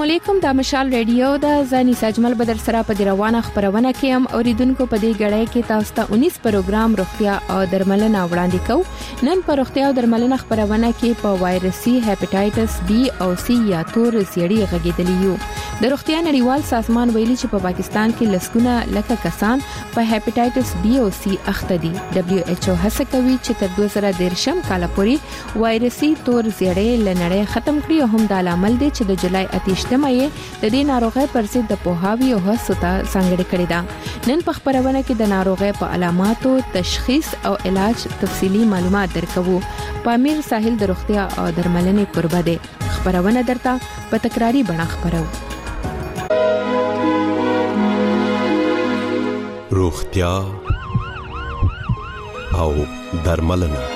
علیکم، د مشال ریډیو د زنی سجمل بدر سره په روانه خبرونه کې هم اوریدونکو په دې غړې کې تاسو ته 19 پروګرام روغتیا او درملنه وړاندې کوو. نن په روغتیا او درملنه خبرونه کې په وایرسي هپاتایټس بي او سي یا تور زیړی غږیدلی یو. د روغتیا نړیوال سازمان ویلي چې په پاکستان کې لسګونه لکه کسان په هپاتایټس بي او سي اخته دي. WHO هڅه کوي چې تر 2013 کال پورې وایرسي تور زیړی لنړې ختم کړي او هم د عامل دي چې د جولای 28مه د دې ناروغۍ پر ضد د پوهاوی او هڅو ته ځانګړې کړې ده. نن په خبرونه کې د ناروغۍ په علاماتو، تشخیص او علاج تفصیلی معلومات درکوو. پامیر ساحل د روغتیا او درملنې کوربه دی. خبرونه درته په تکراری بڼه خبرو. روغتیا او درملنه.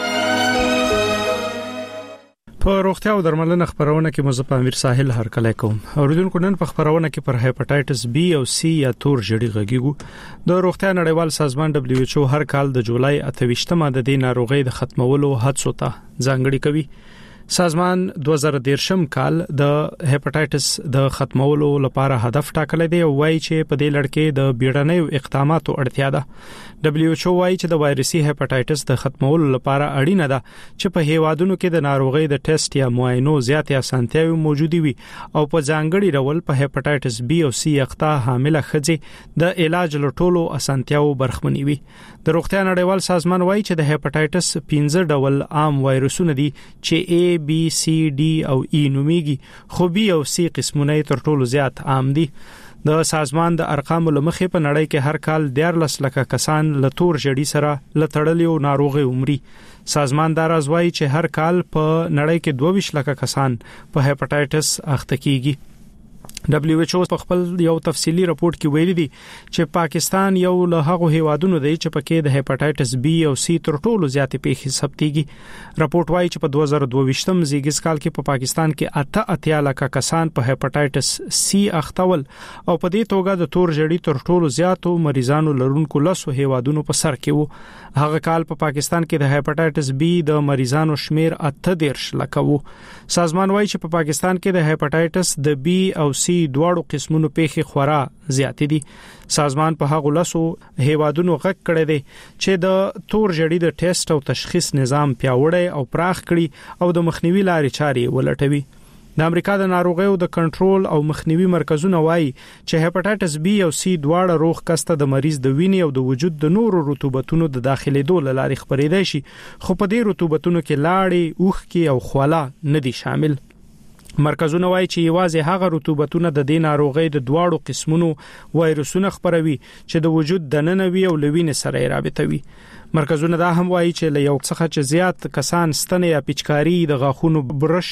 په روغتیا او درملنه خبرونه کې مزه په امیر ساحل هرکلی کوم. اوریدونکو نن په خبرونه کې پر هپاتایټس بي او سي یا تور ژړی غږیږو. د روغتیا نړیوال سازمان WHO هر کال د جولای 28مه د دې ناروغۍ د ختمولو هڅو ته ځانګړي کوي. سازمان 2013 کال د هپاتایټس د ختمولو لپاره هدف ټاکلی دی او وایي چې په دې لړ کې د بیړنیو اقداماتو اړتیا ده. WHO وایي چې د وایرسي هپاتایټس د ختمولو لپاره اړینه ده چې په هیوادونو کې د ناروغۍ د ټیسټ یا معاینو زیاتې اسانتیاوي موجود وي او په ځانګړي ډول په هپاتایټس بي او سي اخته حامله ښځې د علاج لټولو اسانتیاو برخمنې وي. د روغتیا نړیوال سازمان وایي چې د هپاتایټس 15 ډول عام وایرسونه دي چې A B C D او E نوميږي، خو B او C قسمونه تر ټولو زیات عام دي. د سازمان د ارقامو لمخې په نړۍ کې هر کال 14 لکه کسان له تور ژړی سره لټړلی او ناروغي عمري. سازمان دا راز وایي چې هر کال په نړۍ کې 22 لکه کسان په هپاتایټس اخته کیږي. WHO په خپل یو تفصیلی راپورټ کې ویلي دي چې پاکستان یو له هغو هیوادونو دی چې پکې د هپاتایټس بي او سي تر ټولو زیاتې پیښې ثبتېږي. راپورټ وایي چې په 2022م زیږیز کال کې په پاکستان کې 88 لکه کسان په هپاتایټس سي اختول او په دې توګه د تور ژړی تر ټولو زیاتو مریضانو لرونکو لسو هیوادونو په سر کې وو. هغه کال په پاکستان کې د هپاتایټس بي د مریضانو شمیر 18 لکه وو. سازمان وایي چې په پاکستان کې د هپاتایټس د بي او سي دواړو قسمونو پیښې خورا زیاتې دي. سازمان په هغه لاسو هیوادونو غږ کړی دی چې د تور ژړی د ټیسټ او تشخیص نظام پیاوړی او پراخ کړي او د مخنیوي لارې چارې ولټوي. د امریکا د ناروغیو د کنټرول او مخنیوي مرکزونه وایي چې هپاتایټس بي او سي دواړه روغ کسته د مریض د وینې او د وجود د نورو رطوبتونو د داخليدو لارې خپرېدای شي، خو په دې رطوبتونو کې لاړې، اوښکې او خوله نه دي شامل. مرکزونه وایي چې یوازې هغه رطوبتونه د دې ناروغۍ د دواړو قسمونو وایرسونه خپروي چې د وجود دننه وي او لوینې سره رابطه وي. مرکزونه دا هم وایي چې له یو څخه چې زیات کسان ستنې یا پیچکاری د غاښونو برش،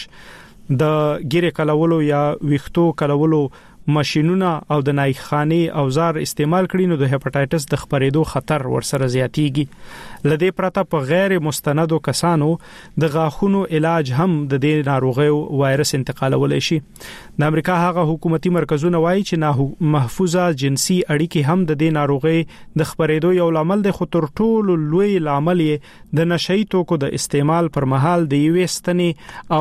د ګیره کلولو یا ویختو کلولو ماشينونه او د نایخاني اوزار استعمال کړي نو د هپاتایټس د خپرېدو خطر ورسره زیاتیږي. لدې پرته په غیر مستندو کسانو د غاښونو علاج هم د دې ناروغي وایرس انتقالولای شي. د امریکا هغه حکومتي مرکزونه وایي چې محفوظه جنسي اړیکې هم د دې ناروغي د خپرېدو یو لامل دی، خو تر ټولو لوی لامل یې د نشئی توکو د استعمال پر مهال د یوې ستنې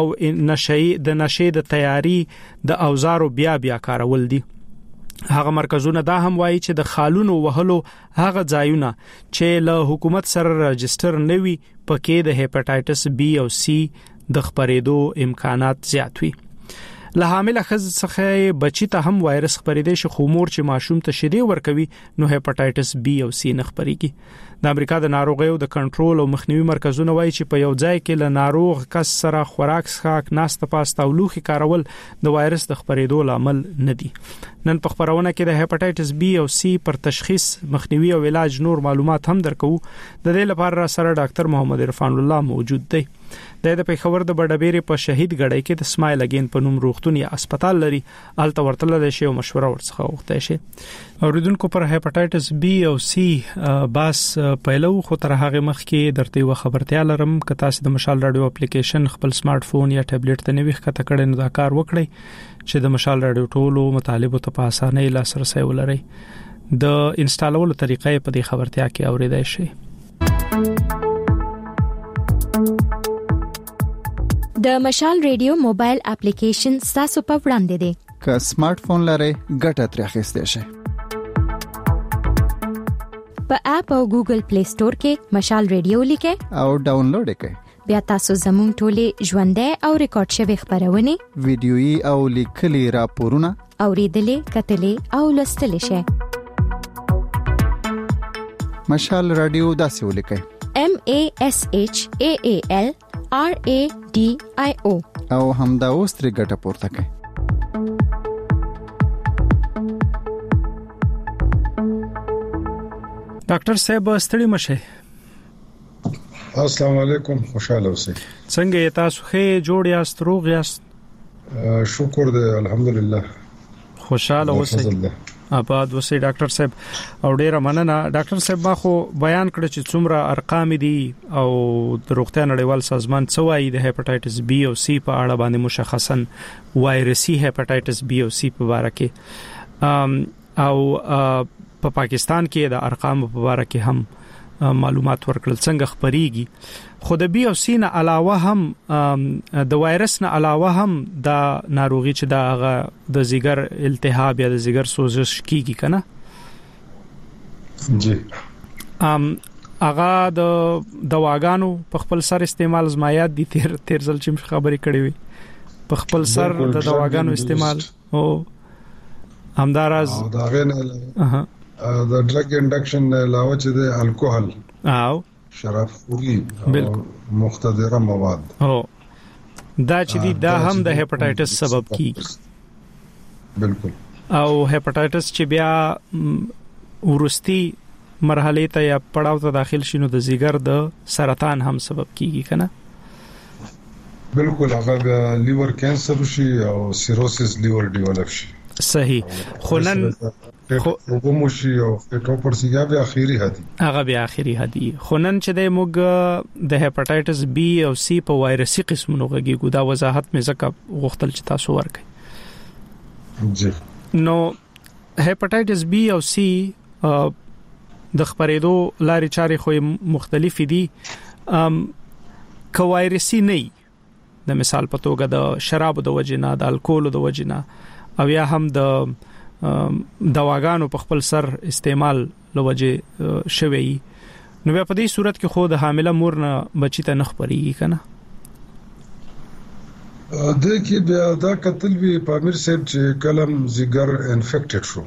او د نشئی د تیاری د اوزارو بیا کارول دي. هغه مرکزونه دا هم وایي چې د خالونو وهلو هغه ځایونه چې له حکومت سره راجستر نه وي پکې د هپاتایټس بي او سي د خپرېدو امکانات زیات وي. له حامله ښځې څخه بچی ته هم وایرس خپرېدای شي، خو مور چې ماشوم ته شیدې ورکوي نو هپاتایټس بي او سي نه خپرېږي. د امریکا د ناروغیو د کنټرول او مخنیوي مرکزونه وایي چې په یو ځای کې له ناروغ کس سره خوراک څښاک، ناسته پاسته او لوښي کارول د وایرس د خپرېدو لامل نه دي. نن په خبرونه کې د هپاتایټس بي او سي پر تشخیص، مخنیوي او علاج نور معلومات هم درکو. د دې لپاره سره ډاکټر محمد عرفان الله موجود دی. د پیښور د بډبېرې په شهید غړی کې د سمایل اگین په نوم روغتون یا هسپتال لري، الته ورتل شي او مشوره ورڅخه وغوښتای شي. اوریدونکو پر هپاتایټس بي او سي باس پهلو خو تر هغه مخ کې درته یو خبرتیا لرم که تاسو د مشال رادیو اپلیکیشن خپل سمارټ فون یا ټابلیټ ته نوښت کته کړئ نو دا کار وکړئ چې د مشال رادیو ټولو مطالبه ته په اسانۍ لاسرسي ولرئ. د انسټالولو طریقې په دې خبرتیا کې اوریدای شي. د مشال ریډیو موبایل اپلیکیشن تاسو په وړاندې دی. که سمارټ فون لرئ ګټه ترې اخیستئ شئ. په اپ او ګوګل پلی سٹور کې مشال ریډیو لیکئ او ډاونلوډ کړئ. بیا تاسو زموږ ټولې ژوندۍ او ریکارډ شوی خبرونه ویډیويي او لیکلي راپورونه اوریدلې کتلې او لوستلې شئ. مشال رادیو داسې ولیکئ MASHAALRADIO او همدا اوس ترې ګټه پورته کړئ. ډاکټر صاحب ستړي مشه. السلام علیکم، خوشاله اوسئ. څنګه یې تاسو؟ ښه جوړ یاست؟ روغ یاست؟ شکر دې الحمدلله. خوشاله اوسئ. آباد اوسئ ډاکټر صاحب. او ډیره مننه ډاکټر صاحب. ما خو بیان کړ چې څومره ارقام دي او د روغتیا نړیوال سازمان څه وایي د هپاتایټس بی او سی په اړه باندې مشخصاً وایرسي هپاتایټس بی او سی په اړه کې او په پاکستان کې د ارقام په اړه کې هم معلومات ورکړل څنګه خبريږي. خو د بی او سی نه علاوه هم د وایرس نه علاوه هم د ناروغي چې د ځیګر التهاب یا د ځیګر سوزش کیږي کنه جی هغه د دواګانو په خپل سر استعمال زمایات دي تیر ځل چې خبرې کړې وي په خپل سر د دواګانو استعمال او همداراز دا غنه د ډرګ انډکشن علاوه چې د الکوهول او شراب خوري مختدره مواد او دا چې دا هم د هپاتایټس سبب کیږي. بالکل. او هپاتایټس چې بیا ورستي مرحله ته یا پړاو ته داخل شینو د ځیګر د سرطان هم سبب کیږي کنه. بالکل. هغه لیور کینسر شي او سیروسس لیور ډیولپ شي. صحیح. خونن وګموشي او ټوپرسیګا به اخیری هدي هغه به اخیری هدي. خونن چې د موږ د هپاتایټس بی او سی په وایرسي قسمونو غږیږو دا وضاحت مې زکه غوښتل چې تاسو ورکړئ. جی. نو هپاتایټس بی او سی د خبرېدو لارې چارې خو مختلف دي. که وایرسي نه د مثال په توګه د شراب د وجنه د الکول د وجنه او یا هم د دواګانو په خپل سر استعمال لوجه شوی نو بیا په دې صورت کې خو د حامله مور نه بچی ته نخ پریږي کنه. د کې بیا دا قتل وی پامیر صاحب چې کلم زیګر انفیکټډ شو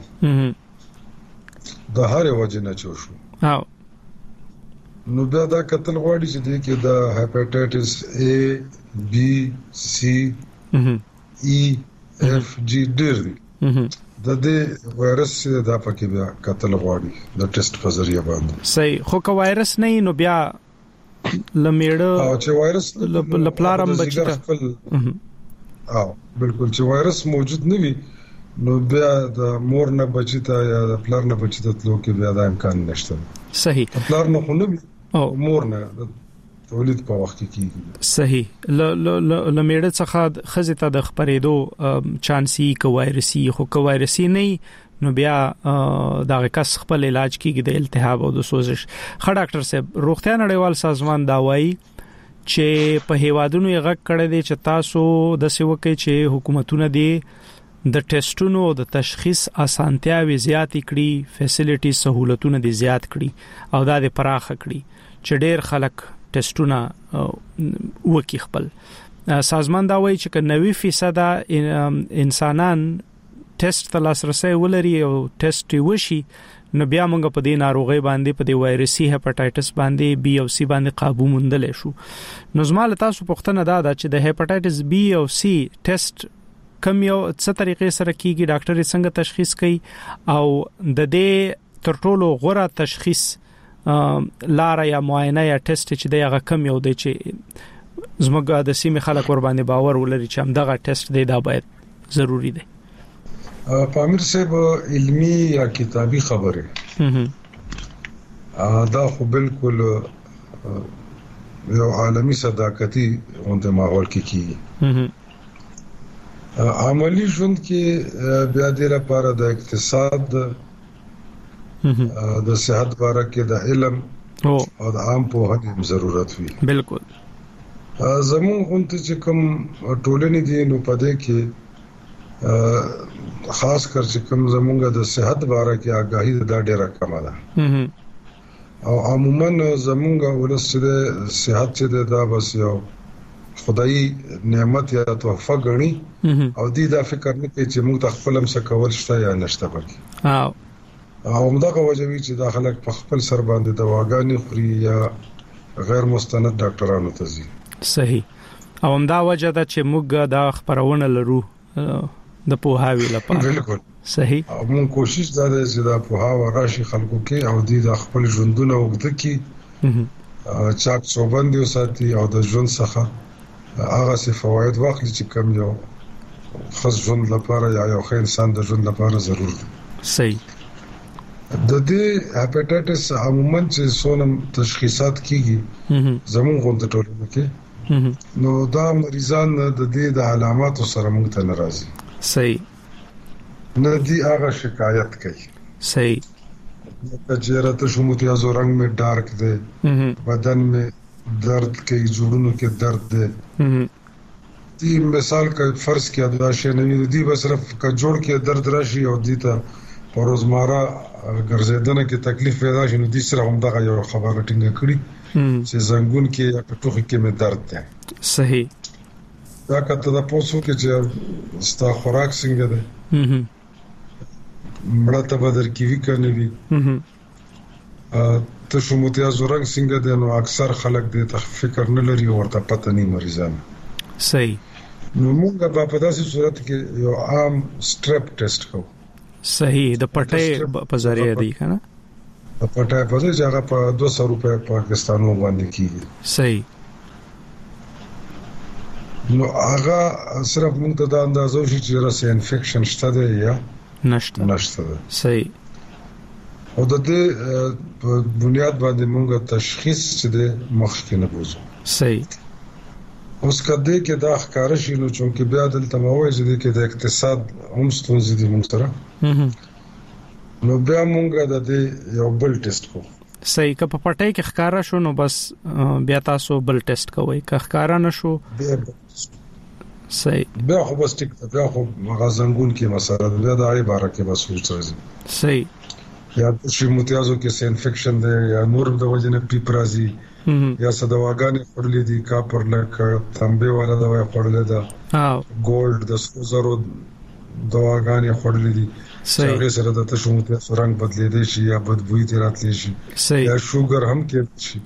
د هر وجه نه شو او نو بیا دا قتل غواړي چې د کې د هپاتایټس A B C E F G ډیر دي. د دې وایرس د پکې بیا قتل غواړي د ټیسټ په ذریعہ باندې. صحیح. خو که وایرس نه نو بیا لمیړه او چې وایرس لپلارم بچی ته بالکل چې وایرس موجود نه وي نو بیا د مور نه بچی ته یا د پلار نه بچی ته تلو کې بیا د امکان نشته. صحیح. پلار نه خو نه وي او مور نه تولید په وخت کې کیږي. صحیح. لمیړه څخه خزه ته د خبرېدو چانسي کو وایرسي خو کو وایرسي نه نو بیا دا کس خپل علاج کیږي د التهاب او د سوزش. خا ډاکټر صاحب روغتیا نړیوال سازمان دا وایي چې په هیوادونو یې غږ کړی دی چې تاسو د سیوکې چې حکومتونه دي د ټیسټونو او د تشخیص اسانتیاوي زیات کړي فیسیلیټي سہولتونه دي زیات کړي او دا د پراخ کړي چې ډېر خلک ټیسټونه وکي خپل. سازمان دا وایي چې 90% انسانان ټیسټ ته لاسرسي ولري او ټیسټ وشي نو بیا موږ په دې ناروغي باندې په دې وایرسي هپاتایټس باندې بی او سی باندې قابو موندل شو. نو زموږ تاسو پوښتنه دا چې د هپاتایټس بی او سی ټیسټ کوم یو څه طریقې سره کیږي ډاکټر یې څنګه تشخیص کوي او د دې تر ټولو غوره تشخیص لاره یا معاینه یا ټیسټ چې دغه کم یو دی چې زموږ د سیمې خلک ور باندې باور ولري چې هم دغه ټیسټ دی دا باید ضروری دی. پامیر صاحب علمی یا کتابی خبره دا خو بالکل یو عالمی صداقتي اونته ماحول کې کیږي. عملی ژوند کې بیا د لپاره د اقتصاد د صحت باره کې د علم او د عام پوهنې ضرورت وي. بالکل. زموږ غونډه چې کوم ټولنې دي نو پدې کې خاص کر چې کوم زمونږ د صحت باره کې آگاهی دا ډیره کم ده او عموما زمونږ ولست د صحت چې دا بس یو خدای نعمت یا تحفه غني او دې دا فکر نه کوي چې موږ خپل هم څه کول شته یا نشته پکې او همدغه وجوي چې داخله په خپل سر باندې دواګانې خوري یا غیر مستند ډاکټرانو ته ځي. صحیح. او همدا وجه ده چې موږ دا خبرونه لرو د پوهاوی لپاره. بالکل صحیح. او موږ کوشش دا ده چې دا پوهاوی راشي خلکو کې او دې د خپل ژوندونه وګړي کې چاک چوبند یو ساتي او د ژوند څخه هغه څه فواید واخلي چې کم یو خاص ژوند لپاره یا یو ښه انسان د ژوند لپاره ضروري دی. صحیح. د دې هپاتایټس عموما چې سونم تشخیصات کیږي زموږ غونډه ټولنه کې نو دا مریضان د دې د علاماتو سره موږ ته ناراضي. صحیح. نه دی هغه شکایت کوي. صحیح. چهره ته شموتیازو رنگ میں ڈارک دے بدن میں درد کئی جوڑوں کے درد دے دی مثال کا فرض کیا داشے نہیں دی بس صرف کا جوڑ کے درد راشي او دیتا پروزمارا ګرځیدنه کې تکلیف پیدا شي نو دې سره هم دغه یو خبره ټینګه کړي چې زنګون کې یا ټوخي کې مې درد ده. صحیح. دا کته د پوسو کې چې ستا خوراک څنګه ده مړه ته بدر کې وی کنه وی ته شموتیازو رنگ څنګه ده نو اکثر خلک دې ته فکر نه لري ورته پته نه مریضان. صحیح. نو موږ په داسې صورت کې یو عام سټریپ ټیسټ کوو. صحیح. د پټې په ذریعہ دی کنه د پټې په ځای هغه په 200 روپے پاکستانو باندې کیږي. صحیح. نو هغه صرف موږ ته دا اندازو شي چې راس انفیکشن شته دی یا نشته. صحیح. او د دې په بنیاد باندې موږ تشخیص چې د مخکې نه بوزو. صحیح. اوس کده کې دا ښکار شي نو چې بیا دلته موایي چې د اقتصاد هم ستونزې دي موږ سره نو بیا موږ د دې یو بل ټیسټ کوو. صحیح. که په پټۍ کې ښکارا شو نو بس بیا تاسو بل ټیسټ کوئ. که ښکارا نشو صحیح بیا خو بس ټیک بیا خو مغازنګون کې مسله بیا د اړې باره کې بس وځي. صحیح. یا چې متیازو کې سه انفیکشن دی یا نور د وجنه پیپ راځي یا څه دواګانې خورلې دي کاپر لکه تانبه والا دوا خورلې ده ګولډ د سوزرو دواګانې خورلې دي هغه سره د تشومته رنگ بدلېدي شي یا بدبوئی تیراتلی شي یا شوګر هم کې شي.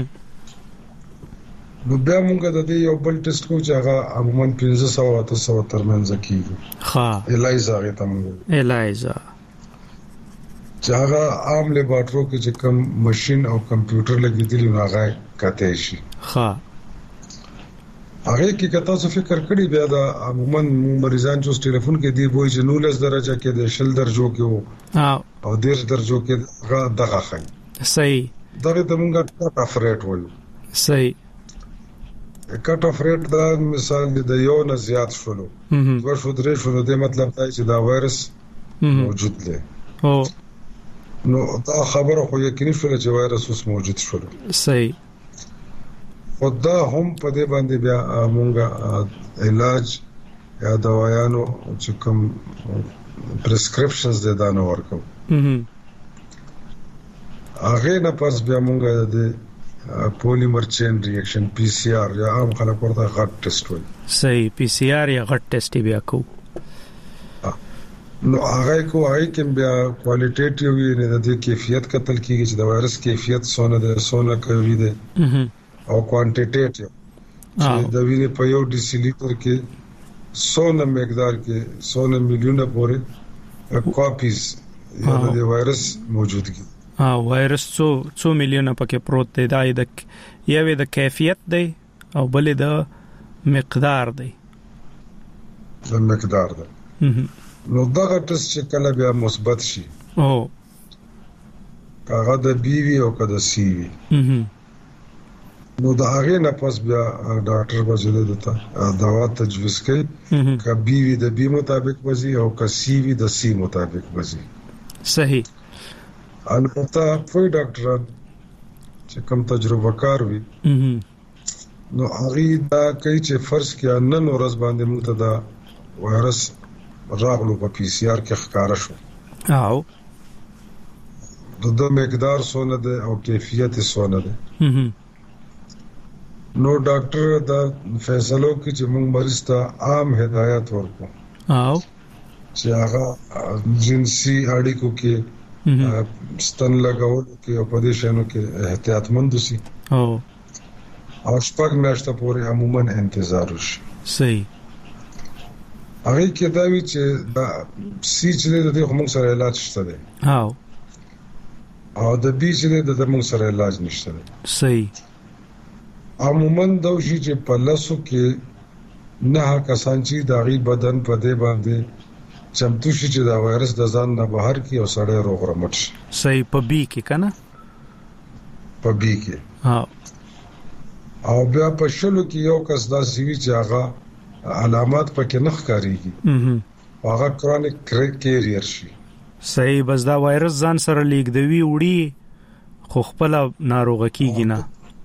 نو بیا موږ د دې یو بل ټیسټ کوو چې هغه عموما 1500 او 800 ترمنځ کیږي. ها الایزا هغه ته موږ الایزا چې هغه عام لیبارټرو کې چې کوم ماشين او کمپیوټر لګیدلی نو هغه کته شي. ها هغه کې کته څه فکر کړی بیا دا عموما مریضان چې ټلیفون کې دی وایي چې 19 درجه کې د 0 درجو کې وو او 10 درجو کې هغه دغه خای. صحیح. دغه د موږ کټ اف ریټ وایو. صحیح. کټ اف ریټ دا مثال د یو نه زیات شولو ورشو درې شولو د مطلب دا چې دا وایرس موجود دی. نو دا خبره خو یقیني شوه چې وایرس اوس موجود شول. صحیح. خدا هم په دې باندې بیا مونږه علاج یا دوايانو چې کوم پرسکرپشنز د دانو ورکو هغه نه پس بیا مونږه د پولیمر چین ریاکشن پی سی آر یا عام خلک ورته غټ ټیسټ وایي. صحیح. پی سی آر یا غټ ټیسټ بیا کو نو هغه کې بیا کوالټیټیو وی نه د کیفیت قتل کیږي چې د وایرس کیفیت سونه کوي ده او کوانټیټیټیو چې د وینې په یو ډیسی لیټر کې 100 مقدار کې 100 میلیونه پورې کاپیز د وایرس موجود دي. وایرس 100 میلیونه پکې پروت دی. دا یو د کیفیت دی او بل د مقدار دی. د مقدار دی. نو دغه ټیسټ چې کله بیا مثبت شي هغه د بی وی او کده سی وی نو دا هغه نه پس بیا ډاکټر بجله دته دوا تجویز کوي ک بی وی د بی مطابق وځي او ک سی وی د سی مطابق وځي. صحیح. البته په ډاکټران چې کوم تجربه کار وي نو هغه دا کوي چې فرض کړه نن ورځ باندې موږ ته دا وایرس راغلو په پی سی آر کې ښکارا شو او د مقدار سونه ده او کیفیت سونه ده نو ډاکټر دا فیصلو کې چې موږ مریض ته عام هدایت ورکو او چې هغه جنسي اړیکو کې ستن لګول کې او په دې شنو کې احتیاطمند شي او شپږ میاشتې پورې عموما انتظار وشي صحیح هغه کې دا وی چې دا سی چې د دې موږ سره علاج شته ده او د بي چې د موږ سره علاج نشته ده صحیح عموما دا شي چې په لاسو کې نه کسان چې داغي بدن په دې باندې چمتو شي چې دا وایرس د ځان نه بهر کی او سړی روغ رمټ شي صحیح په بي کې کنه په بي کې او بیا په شلو کې یو کس دا سوي چې هغه علامات پکې نه ښکاریږي هغه کرونیک کیریئر شي صحیح بس دا وایرس ځان سره لیږدوي وړي خو خپل ناروغ کیږي نه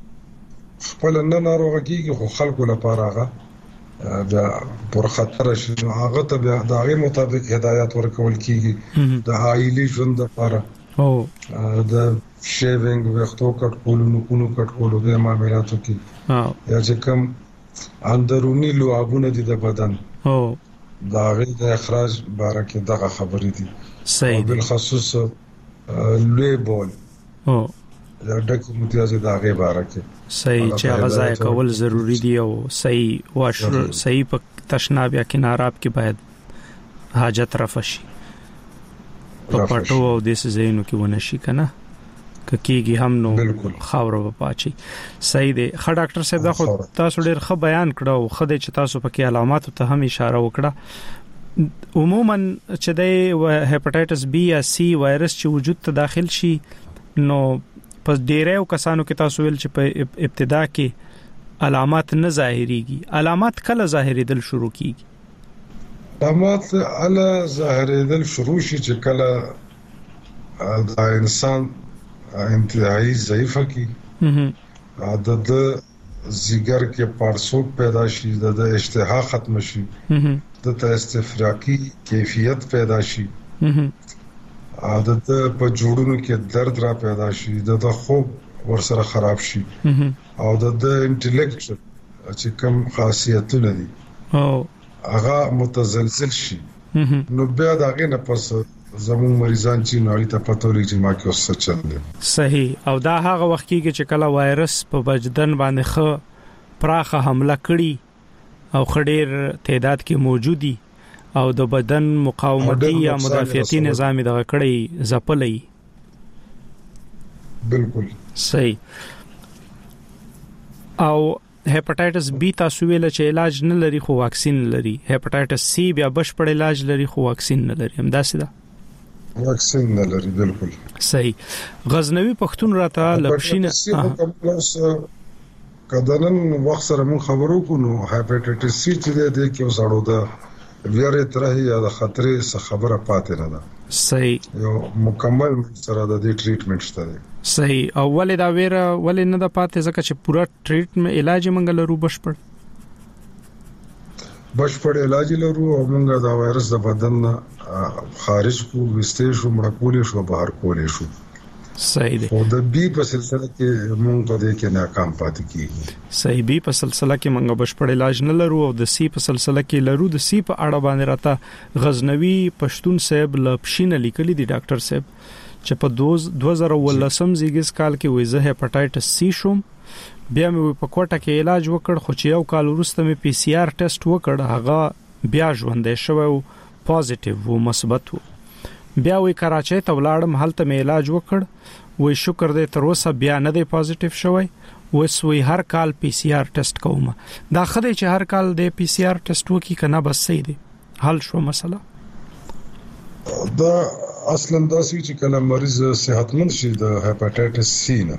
خپل نه ناروغ کیږي خو خلکو لپاره هغه دا پر خطر شي هغه ته بیا دغه مطابق هدایت ورکول کیږي د عائلي ژوند لپاره او د شیوینګ وختو کټکولو نو کونو کټکولو د معاملاتو کې یا چې کوم اندرونی لعابونه دي د بدن او دا غي د اخراج باره کې دغه خبرې دي صحیح بالخصوص لوی بول او دا ډک متیازه دغه باره کې صحیح چې غذا کول ضروری دي او صحیح واشر صحیح په تشناب یا کناراب کې باید حاجت رفع شي په پټو او د سزینو کې ونشي کنه کېږي هم نو خاور و پاچی صحیح دی خ ډاکټر صاحب دا خو تاسو ډېر ښه بیان کړو خو د چې تاسو پکې علامات ته هم اشاره وکړه عموما چې د هپاتایټس بی یا سی وایرس چې وجود ته داخل شي نو پس ډیرو کسانو کې تاسو ویل چې په ابتدا کې علامات نه ظاهريږي علامات کله ظاهرېدل شروع کیږي علامات اله ظاهرېدل شروع شي چې کله دا انسان انتهایی ضعیفه کی عادت زیګر کې پارسوک پیدا شي د اشتها ختم شي د استفراقی کیفیت پیدا شي عادت په جوړونو کې درد را پیدا شي د خوب ورسره خراب شي او د انټلیکچ چې کوم خاصیتونه دي او هغه متزلزل شي نو بیا داغه نه پس زمون مریضان چې نړۍ ته پاتولوژي چې ما کې اوس چل دي صحیح او دا هغه وخت کې چې کله وایرس په بدن باندې خو پراخه حمله کړي او خډیر تعداد کې موجودي او د بدن مقاومتي یا مدافعتي نظام دغه کړي زپلې بالکل صحیح او هپاتایټس بی تاسو ویل چې علاج نه لري خو واکسین لري هپاتایټس سی بیا بشپړ علاج لري خو واکسین نه لري هم دا سیده واکسین نه لري بالکل صحیح غزنوي پښتون راته لپشینه کدنن وخت سره مون خبرو کو نو هپاتایټس سی چې د کې وسړو دا ویره ترې یا د خطرې څخه خبره پاتې نه ده صحیح یو مکمل سره د دې ټریټمنټ شته صحیح اول دا ویره ولې نه د پاتې ځکه چې پورا ټریټمنټ علاج منګل رو بشپړ علاج لرو او موږ دا وایرس د بدن خارج کو وستې شو مړ کولې شو بهر کولې شو صحیح دی او د بي په سلسله کې موږ په دې کې ناکام پاتې کیږي صحیح بي په سلسله کې موږ بشپړ علاج نه لرو او د سی په سلسله کې لرو د سی په اړه باندې راته غزنوي پښتون صاحب لپشینه لیکلي دي ډاکټر صاحب چې په 2018 زیګس کال کې وې زه هپاتایټس سی شوم بیا مې په کوټه کې علاج وکړ خو چې یو کال وروسته مې پی سی آر ټیسټ وکړ هغه بیا ژوندې شوی او پوزټیو و مثبت و بیا وې کراچۍ ته ولاړم هلته مې علاج وکړ وې شکر دې تر اوسه بیا نه دی پوزټیو شوی وې هر کال پی سی آر ټیسټ کوم دا خدای چې هر کال دې پی سی آر ټیسټ وکي کنه بس صحیح دی حل شو مسله دا اصلا دا چې کله مریض صحتمند شي د هپاتایټس سی نه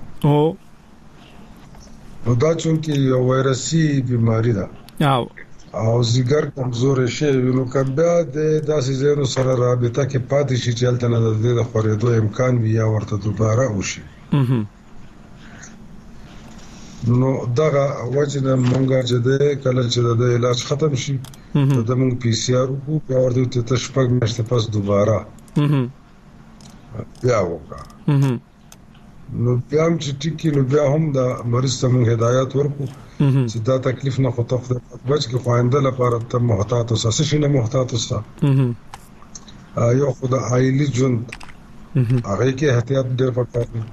نو دا چې یو وایرسي بیماری ده او زیګر کمزور شي نو کبه د داسې زینو سره رابطه کې پاتې شي چې هلته نه د خورېدو امکان وي یا ورته دوباره وشي نو دغه وجنه مونږه چې د کله چې د علاج ختم شي د مونږ پی سی آر کو په ورته ته شپږ میاشتې پس دوباره بیا وکړه نو بیا هم چې ټیکي نو بیا هم د مریض ته مونږ هدایت ورکو چې دا تکلیف نه خطف د بچ کې خوانده لپاره ته محتاط اوسه شي نه محتاط اوسه یو خدای عائلی ژوند هغه کې احتیاط ډېر پکار دی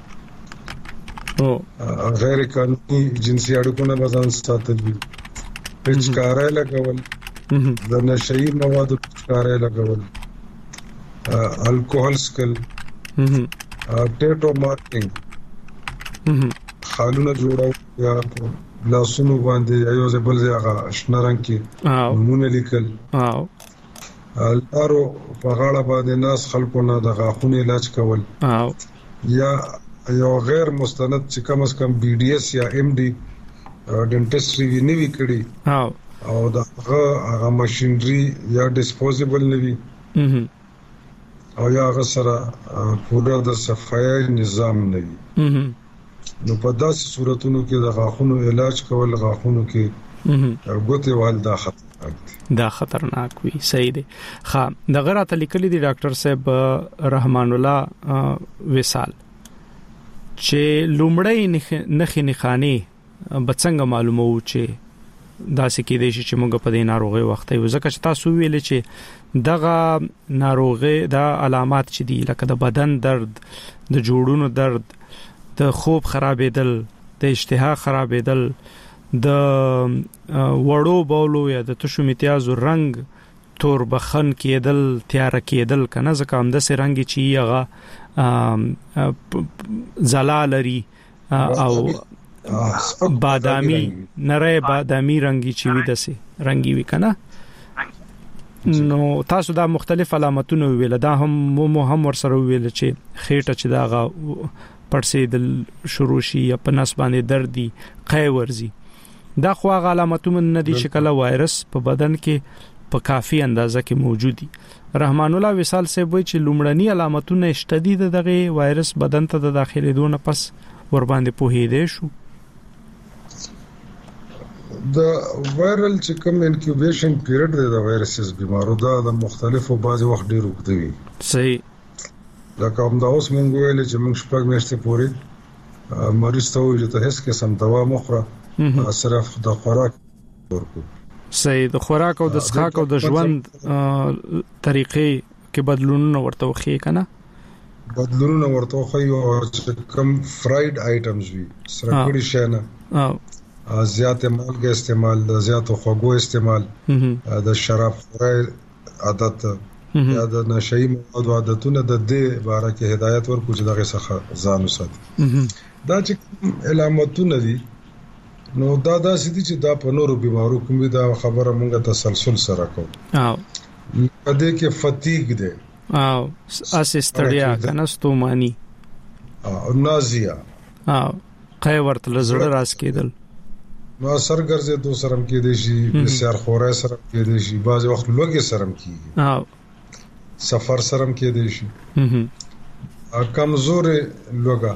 غیر قانوني جنسي اړیکو نه ځان ساتل دي پچکارای لګول د نشئی موادو پچکارای لګول الکوهول سکل ټیټو مارکینګ خالونه جوړاو یا لاسونو باندې یو ځبل ځای آشنا رنگ کې نمونه لیکل لارو په غاړه باندې ناس خلکو نه د غاښونو علاج کول یا یو غیر مستند چې کم از کم بی ډی اس یا ام ډی ډنټسټري وی نیوي کړي او هغه ماشينري یا ډیسپوزیبل نیوي او یا هغه سره پوره د صفایي نظام نیوي نو په داسې صورتونو کې د غاښونو علاج کول غاښونو کې ګوتې وال دا خطرناک وي صحیح دی ها د غراته لیکلي دی ډاکټر صاحب رحمان الله وصال چې لومړی نخې نخانه بڅنګ معلومو چې داسې کې دي چې موږ په دې ناروغي وخت یو ځکه چې تاسو ویل چې دغه ناروغي د علامات چې دي لکه د بدن درد د جوړونو درد د خوب خرابېدل د اشتها خرابېدل د وړو بولو یا د تشو میتیازو رنگ تور بخن کېدل تیار کېدل کنه ځکه هم د سه رنگ چې هغه زلالري او بادامي نری بادامي رنگي چې وي دسه رنگي وي کنه نو تاسو دا مختلف علامتونه ویل دا هم ورسره ویل چې خېټه چې داغه پړسېدل شروع شي یا په نس باندې دردي قای ورزي دا خو علامتونه نه دي چې کله وایرس په بدن کې په کافي اندازه کې موجودي رحمان الله وصال صاحب وایي چې لومړني علامتونه شدید دغه وایرس بدن ته د داخليدو نه پس ور باندې پوهېدې شو د وایرل چې کوم انکیوبیشن پیریډ دی د وایرسز بیمارو دا د مختلفو بعضي وخت ډیر وګدوي صحیح دا کوم دا اوس موږ ویل چې موږ شپږ میاشتې پورې مریض ته وایي چې هیڅ قسم دوا مخره صرف د خوراک ورکو صحیح د خوراک او د څښاک او د ژوند طریقې کې بدلونونه ورته وخی کنه بدلونونه ورته وخی او چې کوم فرایډ آیټمز وي سره کړي شنه زیات مالګه استعمال د زیات خوږو استعمال د شراب خوري عادت یا د نشئی مواد عادتونه د دې باره کې هدایت ورکو چې دغه څخه ځان وساتي دا چې علامتونه دي نو دا سدي چې دا په نورو بیمارو کوم دا خبره مونږه تسلسل سره کوو په دې کې فتیګ ده اسستړیا کنه ستومانی نازیا قای ورته لزړه راس کېدل نو اثر ګرځي دو سرم کې دي شي بسیار خورای سره کې دي شي بعض وخت لوګي سرم کیږي سفر سرم کې دي شي کمزور لوګا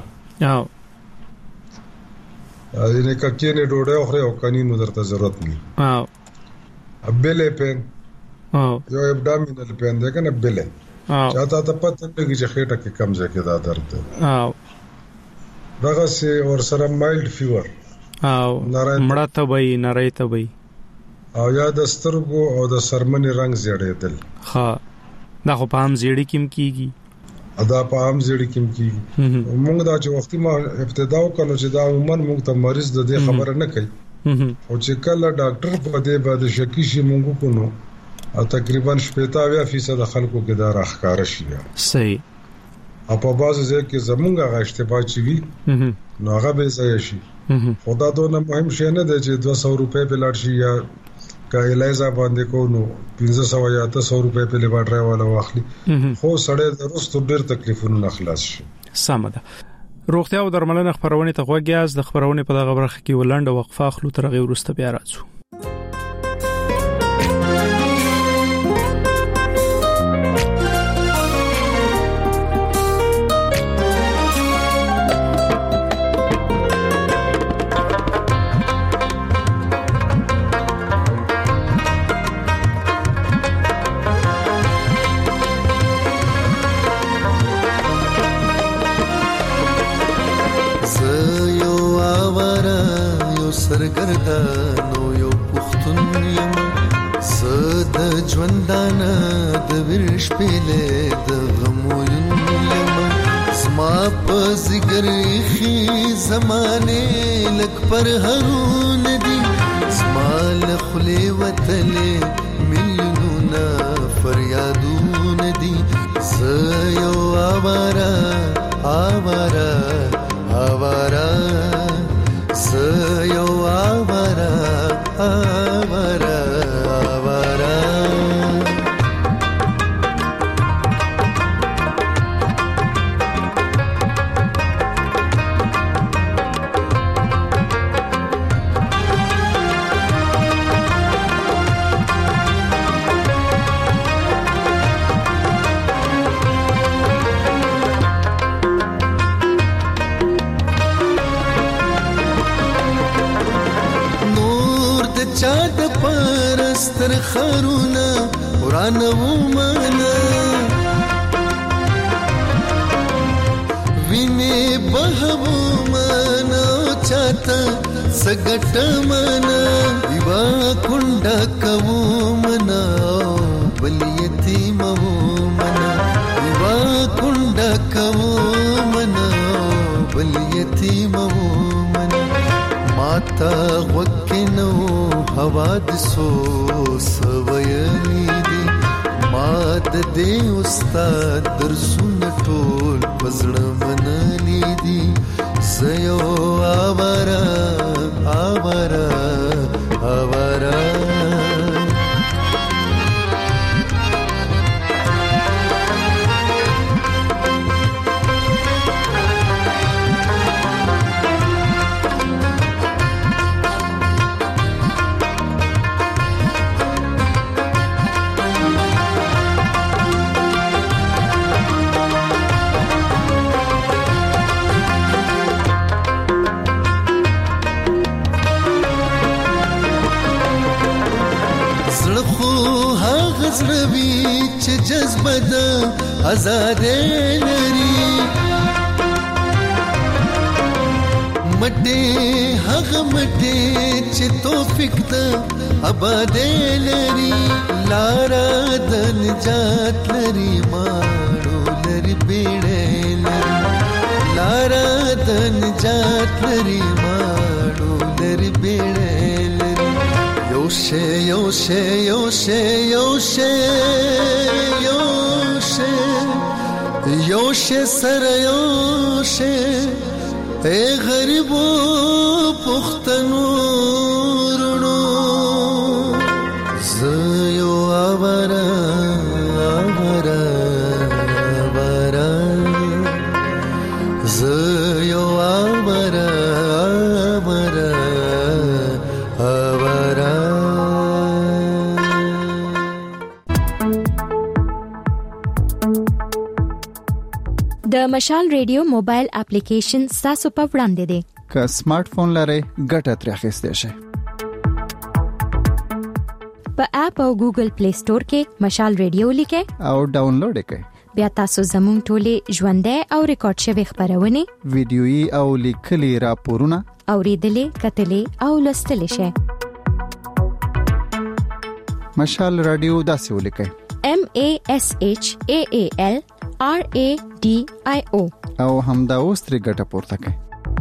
اینه ککینه ډوډۍ خوري او کانینو درته ضرورت نه بلې پین یو ابډامینل پین ده کنه بلې چاته ته پته لګي چې خېټه کې کم ځای کې دا درد ده دغه سي اور سره مایلډ فیور مړه ته وي نری ته وي او یا د سترګو او د سرمنې رنگ زیړېدل ها دا خو په هم زیړی کیم کیږي ادا په هم زیړی کیم کیږي موږ دا چې وختي ما ابتدا وکړو چې دا عموما موږ ته مریض د دې خبره نه کوي او چې کله ډاکټر په دې باندې شکی شي موږ کو نو تقریبا 80% خلکو کې دا راخکاره شي صحیح په بازو ځکه چې زمونږه اشتباه چي وي نو هغه به ځای شي خدا دونه مهم شي نه دی چې 200 روپے په لاړ شي یا کایلایزا باندې کو نو 1500 یا 300 روپے په لیباټري والا واخلي خو سړی درستو ډېر تکلیفونه نه خلاص شي سمه ده روغتیا او درملنه خبرونه ته غوږیاز د خبرونه په دغه برخه کې ولنډه وقفه اخلو تر غي ورسته بیا راځو سرګردانو یو پښتون یم زه د ژوندانه د ورش پیلې د غمو یم زما په زګر خي زمانه لک پر هرون دي زما له خلې وتلې مليونه فریادون دي زه یو آوارا آوارا آوارا زه یو آوارا آوارا آوارا چاد پرستر خرونا قرآن ومانا ویني بهو مانا چاته سګټ مانا دیوا کونډه کوو منا بل یتیم وو منا دیوا کونډه کوو منا بل یتیم وو منا ماتا وکنو حوادثو سویلی دی ماد دی استاد درسون ټول پزړه منلی دی زيو آوارا آوارا آوارا زړوي چې جذبه د آزاد لري مټه هغه مټه چې توفیق د آباد لري لارا د نجات لري ماړو لري بیړې لري لارا د نجات لري ماړو لري بیړې لري یوشه یوشه یوشه یوشه یوشه یوشه سر یوشه اے غریبو پختنو رونو زيو آوارا آوارا آوارا زيو آوارا آوارا آوارا د مشال ریډیو موبایل اپلیکیشن تاسو په وړاندې دی که سمارټ فون لرئ ګټه ترې اخیستئ شئ په اپ او ګوګل پلی سٹور کې مشال ریډیو لیکئ او ډاونلوډ یې کړئ بیا تاسو زموږ ټولې ژوندۍ او ریکارډ شوی خبرونه ویډیويي او لیکلي راپورونه اوریدلې کتلې او لوستلې شئ مشال رادیو داسې ولیکئ MASHAAL RADIO او همدا اوس ترې ګټه پورته کړئ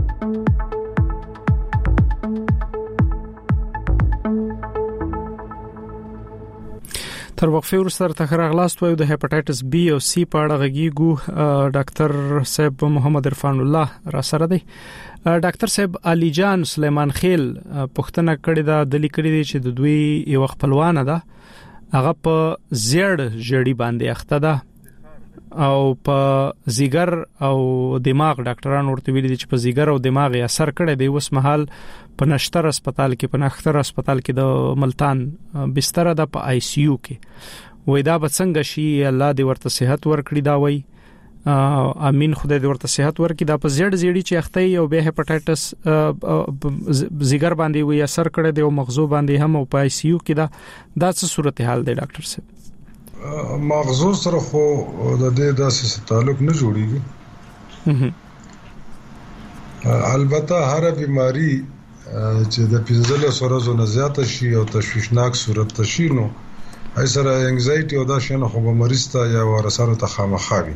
تر وقفه وروسته تر اغلاست وایو د هپاتایټس بی او سی په اړه غږیږو ډاکټر صاحب محمد عرفان الله را سره دی ډاکټر صاحب علي جان سليمان خیل پښتنه کړي دا د لیکري دي چې د دوی یو خپلوانه ده هغه په زیړ جړی باندې اخته ده او په زیګر او دماغ ډاکټران ورته ویلي دي چې په زیګر او دماغ یې اثر کړی دی اوس مهال په نشتر هسپتال کې په نختر هسپتال کې د ملتان بستر ده په آی سی یو کې وای دا به څنګه شي الله دې ورته صحت ورکړي دا وای امين خدای دې ورته صحت ورکړي دا په زیړ زیړی چې اخته او به هپاتایټس زیګر باندې وای اثر کړی دی او مغزو باندې هم او په آی سی یو کې دا څه صورتحال دی ډاکټر صاحب مغزو سره خو د دې داسې تعلق نه جوړیږي البته هر بیماری چې د 15 ورځو نه زیات شي او تشویشناک صورت شي نو ای سره انګزایټي او دا شنه خو به مریض ته یا ورسره ته خامخاوي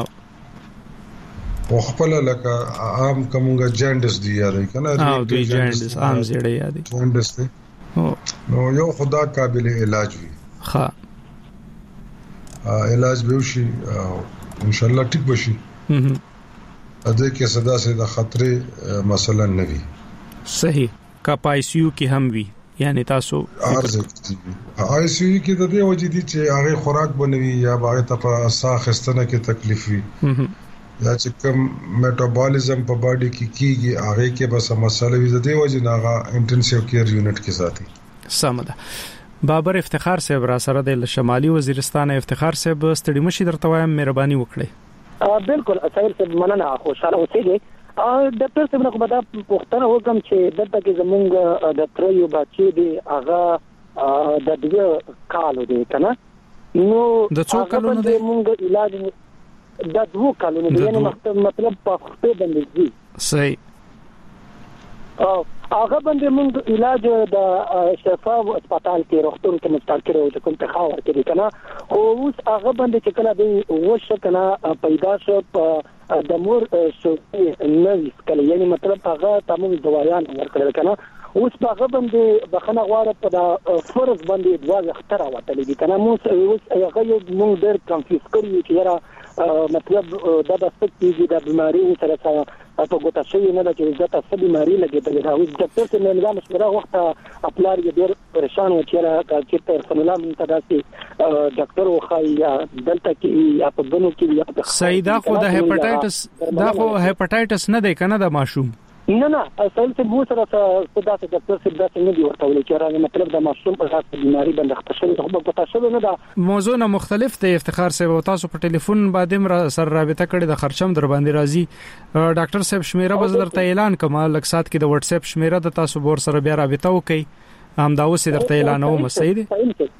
او خپل لکه عام کومه جاندس دی یادای کنه دوی جاندس عام زیړی یادای جاندس نو یو خدا قابل علاج وي ها علاج به وشي ان شاء الله ټیک بشي اده کې صدا سه د خطرې مثلا نه وي صحیح کا پایسیو کې هم وي یعنی تاسو ارزه آی سی یو کې د دې وجې دي چې هغه خوراک بنوي یا هغه ته په ساخستنه کې تکلیف وي یا چې کوم میټابولیزم په باډي کې کیږي هغه کې بس مسله وي د دې وجې نه هغه انټنسیو کیر یونټ کې ساتي سمده بابر افتخار صاحب را سره د شمالي وزیرستان افتخار صاحب ستړي مشي درته وایم مهرباني وکړئ بالکل اصل څه مننه خوشاله اوسئ ډاکټر صاحب نو دا پوښتنه وکم چې دلته کې زمونږ د تریو بچي دی هغه د دې کالو دی کنه نو د څو کالو نه دی مونږ علاج د 2 کالو نه دی یعنی مطلب په خپل باندې دی صحیح هغه باندې مونږ علاج د شفا هسپتال کې روغتون کې مستقر کړو چې کوم ته خاور کې کنه او اوس هغه باندې چې کله دی وښه کنه پیدا شو د مور شو نوې کله یعنی مطلب هغه تمام دوايان ورکړل کنه اوس هغه باندې بخنه غواړي په د فرض باندې دوا اختراع وتلې دي کنه اوس هغه مونږ ډېر کنفیوز کړی چې یاره مطلب دا د سپېږي د بیماری سره په ګوته شي نه د چې د څه بیماری لګیدل دا اوس ډاکټر څخه نظام مشوره وخت خپل یې ډېر پریشان و چې پرسونل منتداسي ډاکټر وخای دلته کې یا په بنو کې یا سیدا خو د هپاتایټس نه دی کنه د ماشوم نه اصل څه مو سره صداسه ډاکټر صاحب دا څنګه دی ورته ولې چې راغی مطلب د ماشوم په خاص بیماری باندې خطر خو په پتا شوی نه دا موضوع نه مختلف دی افتخار صاحب تاسو په ټلیفون باندې سره رابطه کړې د خرچم در باندې راځي ډاکټر صاحب شمیره به درته اعلان کوم لکسات کې د واتس اپ شمیره د تاسو بور سره بیا رابطه وکړي هم دا اوس درته اعلانوم صحیح دی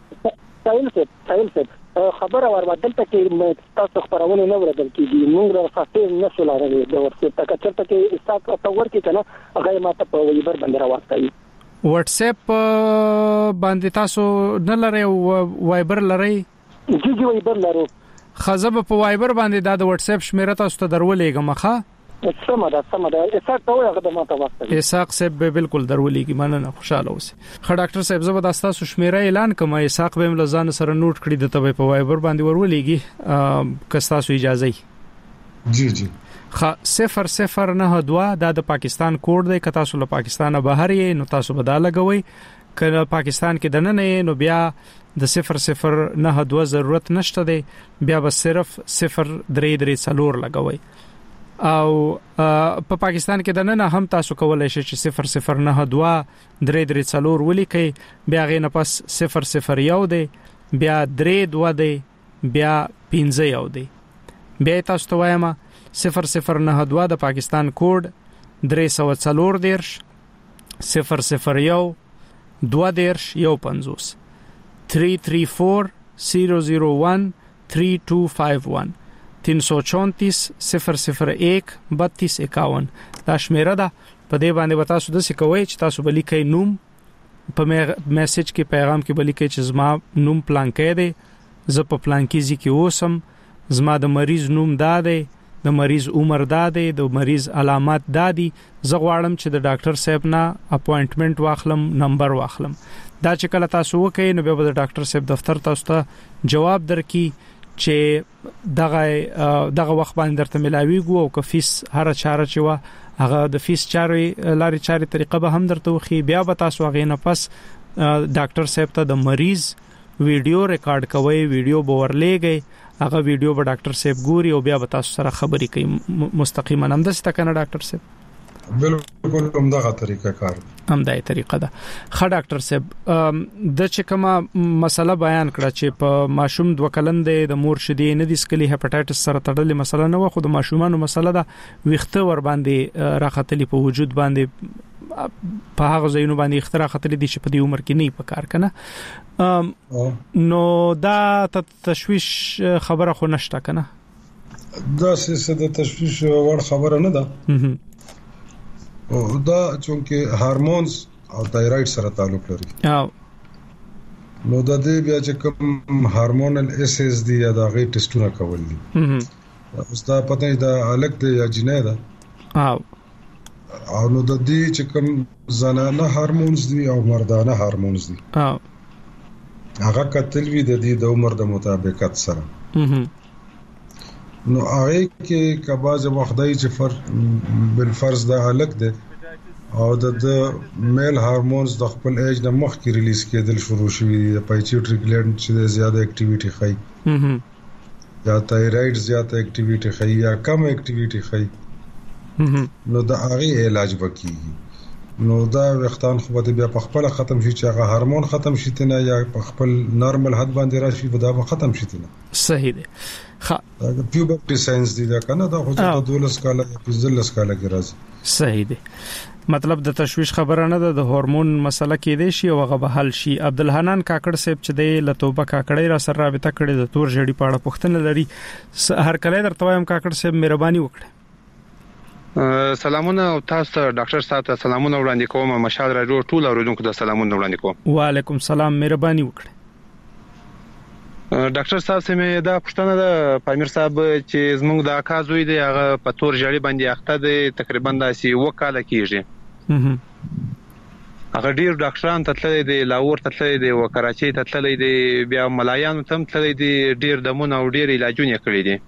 صحیح خبره وربدل ته کې تاسو خبرونه نه ورته کیږي موږ راځي نشو لارې د ورته تک چرته کې استاک تور کې کنه هغه ماته په ویبر باندې راوځي واتس اپ باندې تاسو نه لري وایبر لري جی وایبر لرو خزب په وایبر باندې د واتس اپ شمیره تاسو ته درولېګم ښه سمه ده اساق ته وایي هغه ماته واسطه اساق صاحب بالکل درولېږي مننه خوشاله اوسئ خ ډاکټر صاحب زبردست تاسو شمیره اعلان کوم اساق به ملزان سره نوٹ کړی د تبه په وایبر باندې ورولېږي کستا سو اجازه جی خ 0092 د پاکستان کوډ دی کتا سو له پاکستانه بهر یې نو تاسو بداله غوي کله پاکستان کې دنه نه نو بیا د 0092 ضرورت نشته دی بیا به صرف 0334 لګوي او په پاکستان کې دنه هم تاسو کولای شئ چې 0092 334 ولیکئ بیا غي نه پس 001 دی بیا 32 دی بیا 15 دی بیا تاسو ته وایم 0092 د پاکستان کوډ 340 001 2 334 001 3251 334 001 3251 دا شمیره ده په دې باندې وتا سود څه کوي چې تاسو بلی کوي نوم په میسج کې پیغام کې بلی کوي چې زما نوم پلان کې دی ز په پلان کې ځکه اوسم زما د مریض نوم دا دی د مریض عمر دا دی د مریض علامات دا دي زه غواړم چې د ډاکټر صاحب نه اپوینټمنټ واخلم نمبر واخلم دا چې کله تاسو وکئ نو به د ډاکټر صاحب دفتر تاسو ته جواب درکې چې دغه وخت باندې درته ملاويږي او که فیس هر چاره چې وا هغه د فیس لاري چاري طریقه به هم درته وخی بیا به تاسو هغه نه پس ډاکټر صاحب ته د مریض ویډیو ریکارډ کوي ویډیو به ورلېږي هغه ویډیو به ډاکټر صاحب ګوري او بیا به تاسو سره خبرې کوي مستقیما هم د ستکنه ډاکټر صاحب بالکل همدغه طریقه کار همدغه طریقه ده خ ډاکټر صاحب د چې کومه مسله بیان کړه چې په ماشوم 2 کلندې د مور شیدې نه د سکلی هپاتایټس سره تړلې مسله نه و خو د ماشومانو مسله ده ویخته ور باندې راختلی په وجود باندې په هغه ځایونو باندې اختراع خطرې دي چې په دې عمر کې نه پکار کنه نو دا تشویش خبره خو نشته کنه دا څه د تشویش ور خبره نه ده او دا چونکه هارمونز او تایرايډ سره تعلق لري نو د دې بیا چې کوم هارمونل اسز دی یا د غي ټیسټونه کول دي اوس دا پته دا الګ دی یا جنې ده او نو د دې چې کوم زنانه هارمونز دي او مردانه هارمونز دي هغه کتل وی د دې د عمر د مطابقت سره نو هغه کې کباز وخدای چې بالفرض دا الګ دی او د میل هارمونز د خپل ایج د مخ کې ریلیز کېدل شروع شوي د پایچیوټری ګلینډ چې زیاده اکټیویټي ښيي یا تایرايډ زیاته اکټیویټي ښيي یا کم اکټیویټي ښيي نو دا هغه علاج وکړي نو دا وختان خو به بیا په خپل ختم شي چې هغه هورمون ختم شي ته یا په خپل نارمل حد باندې راشي دا به ختم شي ته صحیح دی دا پیوبرټي ساينس دی دا کنه دا خو د 12 کال یا 15 کال کې راځي صحیح دی مطلب د تشويش خبره نه ده د هورمون مسله کې دی شي او هغه به حل شي عبدالحنان کاکړ صاحب چې د لتوبه کاکړې را سره رابطه کړې د تور جړی پاړه پښتنه لري هر کله درته وایم کاکړ صاحب مهرباني وکړئ سلامونه او تاسو ډاکټر صاحب ته سلامونه وړاندې کوم مشال راډیو ټول اوریدونکو ته سلامونه وړاندې کوم وعلیکم سلام مهرباني وکړئ ډاکټر صاحب سمې دا پښتنه د پامیر صاحب چې زموږ د اکازوی دی هغه په تور جړی باندې اخته دی تقریبا داسې وکاله کیږي هغه ډیر ډاکټران ته تللی دی لاهور ته تللی دی او کراچۍ ته تللی دی بیا ملایانو ته تللی دی ډیر دمونه او ډیر علاجونه کړی دي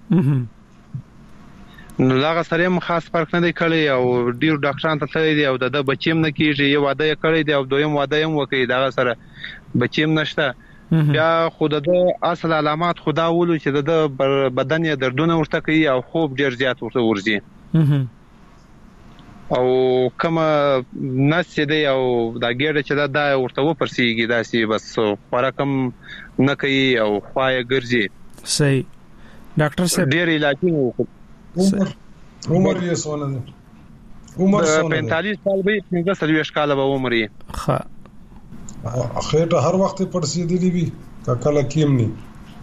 نو هغه سره هم خاص فرق نه دی کړی او ډیر ډاکټران ته تللی دی او د بچیم نه کیږي یو واده کړی دی او دویم واده هم وکړي دا سره بچیم نشته بیا خود د اصل علامات خدا ولو چې د بدن یې دردونه ورته کوي او خوب ډیر زیات ورته ورځي او کما نس دی او دا ګیره چې دا ورته و پرسیږي داسي بس خوراکم نه کوي او خوای ګرځي صحیح ډاکټر صاحب ډیر علاجونه عمر یې سونه عمر 45 سال به 15 کال به عمر یې ها اخیرته هر وخت پرسیدلی وي کله کیم نه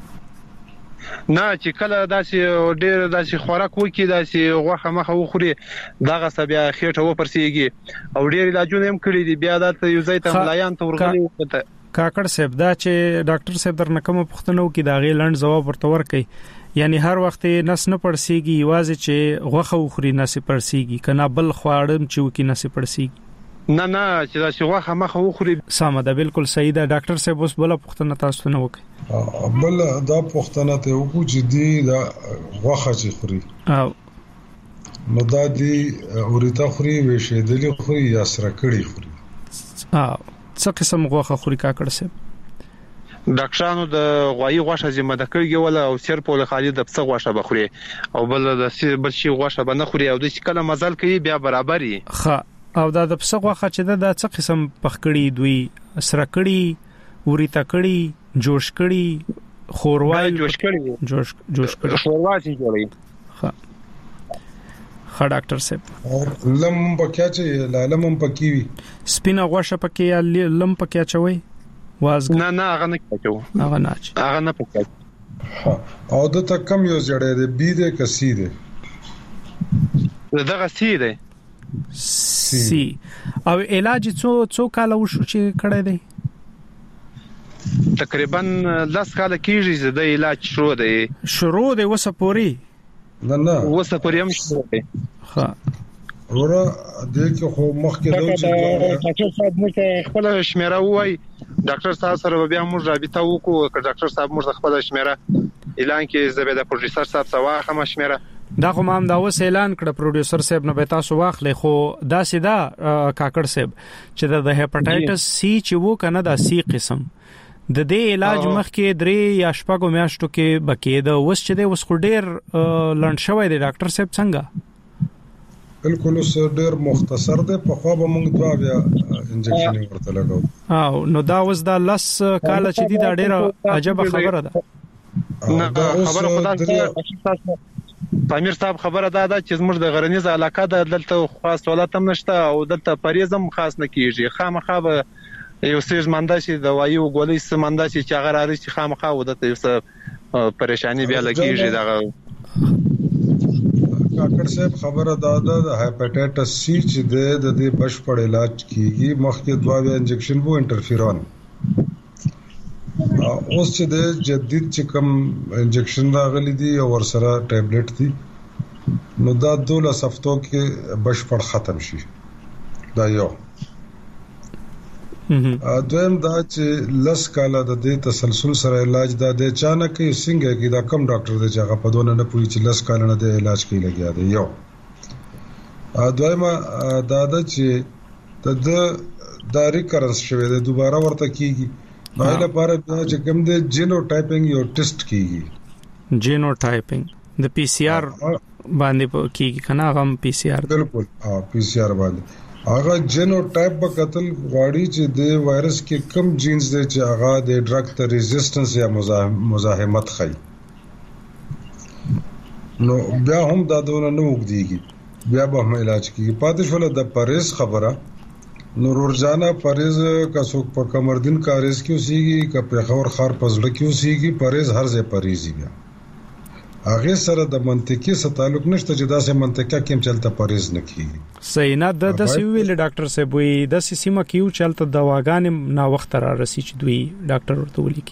چې کله داسې ډېر داسې خوراک وکي داسې غوښه مخه وخوري دغه سبیا خېټه و پرسیږي او ډېر علاجونه هم کړی دي بیا د یو ځای ته ملایان ته ورغلي کاکړ صاحب دا چې ډاکټر صاحب درنه کوم پښتنو کې دا غي لند جواب ورته ورکي یعنی هر وخت نس نه پړسیږي واځي چې غوښه وخوري نس پړسیږي کنه بل خواړم چې وکي نس پړسیږي نه چې دا غوښه مخه وخوري سم ده بالکل صحیح ده ډاکټر صاحب اوس بل پښتنه تاسو نه وکي بل دا پښتنه ته وکړو چې دی دا غوښه چې خوري او نو دا دی اوريته خوري وشه دلی خوري یا سره کړي خوري څه قسم غوښه خوري کاکړ صاحب ډاکټرانو د غوایي غوښه زما د کړګي ولا او سیر په خالي د پسه غوښه بخوري او بل د بل شي غوښه به نه خوري او د کله مزل کوي بیا برابرۍ ښه او دا د پسه غوښه چې د څه قسم پخکړی دوی سره کړي وريته کړي جوش کړي خوروای جوش کړي خوروای جوړي ښه ډاکټر صاحب لم پکې چې لالم پکې وي سپینه غوښه پکې یا لم پکې چوي واز نه هغه نه کېچو هغه نه پکې او د ته کم یو جوړې ده بي ده کسي ده دغه سي ده سي او علاج څو کال وشو چې کړه دی تقریبا 10 کال کېږي چې د علاج شروع دی وسپوري نه وسپوري هم شروع دی ها ورا دغه خو مخکې ډاکټر صاحب موږ خپل شمیره وای ډاکټر صاحب سره بیا موږ رابطه وکړو ډاکټر صاحب موږ خپل شمیره اعلان کې زبېدا پروډوسر صاحب سوا هم شمیره دا کوم هم دا وس اعلان کړ پروډوسر صاحب نو به تاسو واخلې خو دا سیدا کاکړ صاحب چې د هپاتایټس سی چې وو کنه دا سی قسم د دې علاج مخکې درې یا شپږو میاشتو کې بکې دا وس چې د وس خو ډیر لند شوی دی ډاکټر صاحب څنګه بالکل ډیر مختصر دی په خو به موږ دوا بیا انجکشن ورته لګاو نو دا وس دا لس کال چې دی دا ډیر عجب خبره ده خبره خدای پامیر صاحب خبره ده چې زموږ د غرنیز علاقه د دلته خاص ولات هم نشته او دلته پریزم خاص نه کیږي خامخا به یو سیز منداسي د وایو ګولې سمنداسي چې هغه راځي چې خامخا ودته یو څه پریشانی بیا لګیږي دا ډاکټر صاحب خبره دا ده د هپاتایټس سی چې د دې بشپړ علاج کیږي مخکې دوا انجکشن وو انټرفیرون اوس چې د جدید چې کوم انجکشن راغلي دي او ورسره ټابلیټ دي نو دا 12 هفتو کې بشپړ ختم شي دا یو دویم دا چې لس کاله د دې تسلسل سره علاج دا د چانه کې څنګه کې دا کم ډاکټر دی چې هغه په دونه نه پوي چې لس کاله نه د علاج کې لګیا دی یو دویم دا د چې د ریکرنس شوی دی دوباره ورته کیږي نو لپاره چې کوم د جینوټایپینګ یو ټیسټ کیږي جینوټایپینګ د پی سی آر باندې کیږي کنه غم پی سی آر بالکل پی سی آر باندې هغه جینوټایپ په قتل غواړي چې د وایرس کې کم جینز دي چې هغه د ډرګ ته ریزिस्टنس یا مزاحمت خي نو بیا هم دا دونه نه وګديږي بیا به هم علاج کیږي پاتې شول د پریز خبره نو روزانه پریز کا څوک په کمردین کاریز کې اوسېږي کا په خور خار پزړه کې اوسېږي پریز هر ځای پریزي بیا هغه سره د منطقي سره تعلق نشته چې دا سه منطقه کې چلته پریز نه کیږي صحیح نه د سیویل ډاکټر صاحب وي د سیمه کیو چلته دواګانې نا وخت را رسي چې دوی ډاکټر ورته ولیکي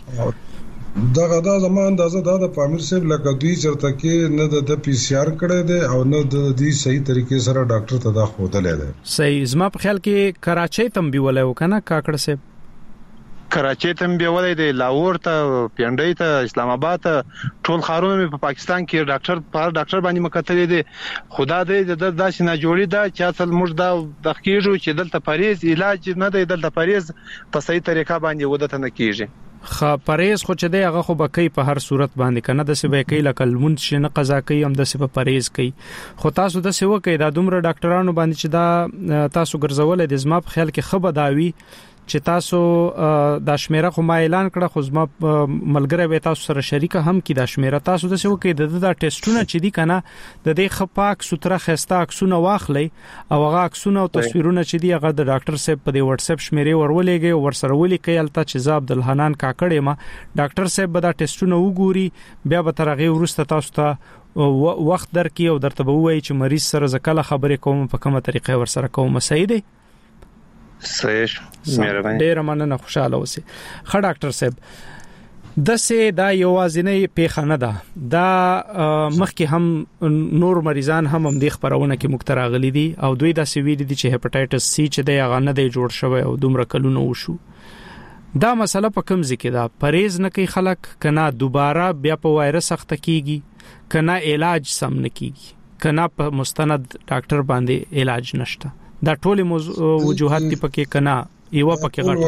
دا زمان اندازه دا د پامیر صاحب لکه دوی چرته کې نه د پی سی آر کړه دي او نه د دې صحیح طریقې سره ډاکټر ته دا خوده لیدل صحیح زما په خیال کې کراچۍ تم بي ولای وکنه کاکړ صاحب کراچۍ تم بي ولای دی لاهور ته پیندای ته اسلام آباد ته ټول خارونه په پاکستان کې ډاکټر باندې مکتلې دي خدا دې د داسې نه جوړی دا چې اصل موږ دا د خکېجو چې دلته پریز علاج نه دی دلته پریز په صحیح طریقه باندې ودته نه کیږي خا پریز خو چې دی هغه خو بکې په هر صورت باندې کنه د سی بکې لکل مونږ شنه قضا کوي هم د سی په پریز کوي خو تاسو د سی وکي دا دومره ډاکټرانو باندې چې دا تاسو ګرځول د زما په خیال کې خبر داوي چې تاسو د شمیره خو ما اعلان کړه خو زما ملګری به تاسو سره شریکه هم کې د شمیره تاسو د سی وکي د ټیسټونه چې دي کنه د دې خپاک سوتره خسته عکسونه واخلي او هغه عکسونه او تصویرونه چې دي هغه د ډاکټر صاحب په واتس اپ شمیره ورولېږي او ورسره ولیکي الته چې زاب عبدالحنان کاکړې ما ډاکټر صاحب به دا ټیسټونه وګوري بیا به ترغه ورسته تاسو ته وخت درکې او درته به وایي چې مریض سره ځکه خبرې کوم په کومه طریقه ورسره کوم صحیح دی صحیح مهرباني ډیر مننه خوشاله اوسئ خا ډاکټر صاحب د سه دا یوازینی پیښه نه ده دا مخکې هم نور مریضان هم د خبرونه کې مختراغلي دي او دوی د سویل دي چې هپاتایټس سی چې د هغه نه دی جوړ شوی او دومره کلونه وشو دا مسله په کوم ځکه دا پریز نه کوي خلک کنا دوباره بیا په وایرس اخته کیږي کنا علاج سم نه کیږي کنا په مستند ډاکټر باندې علاج نشته دا ټول وجوهات دي پکې کنا یو پکې غټ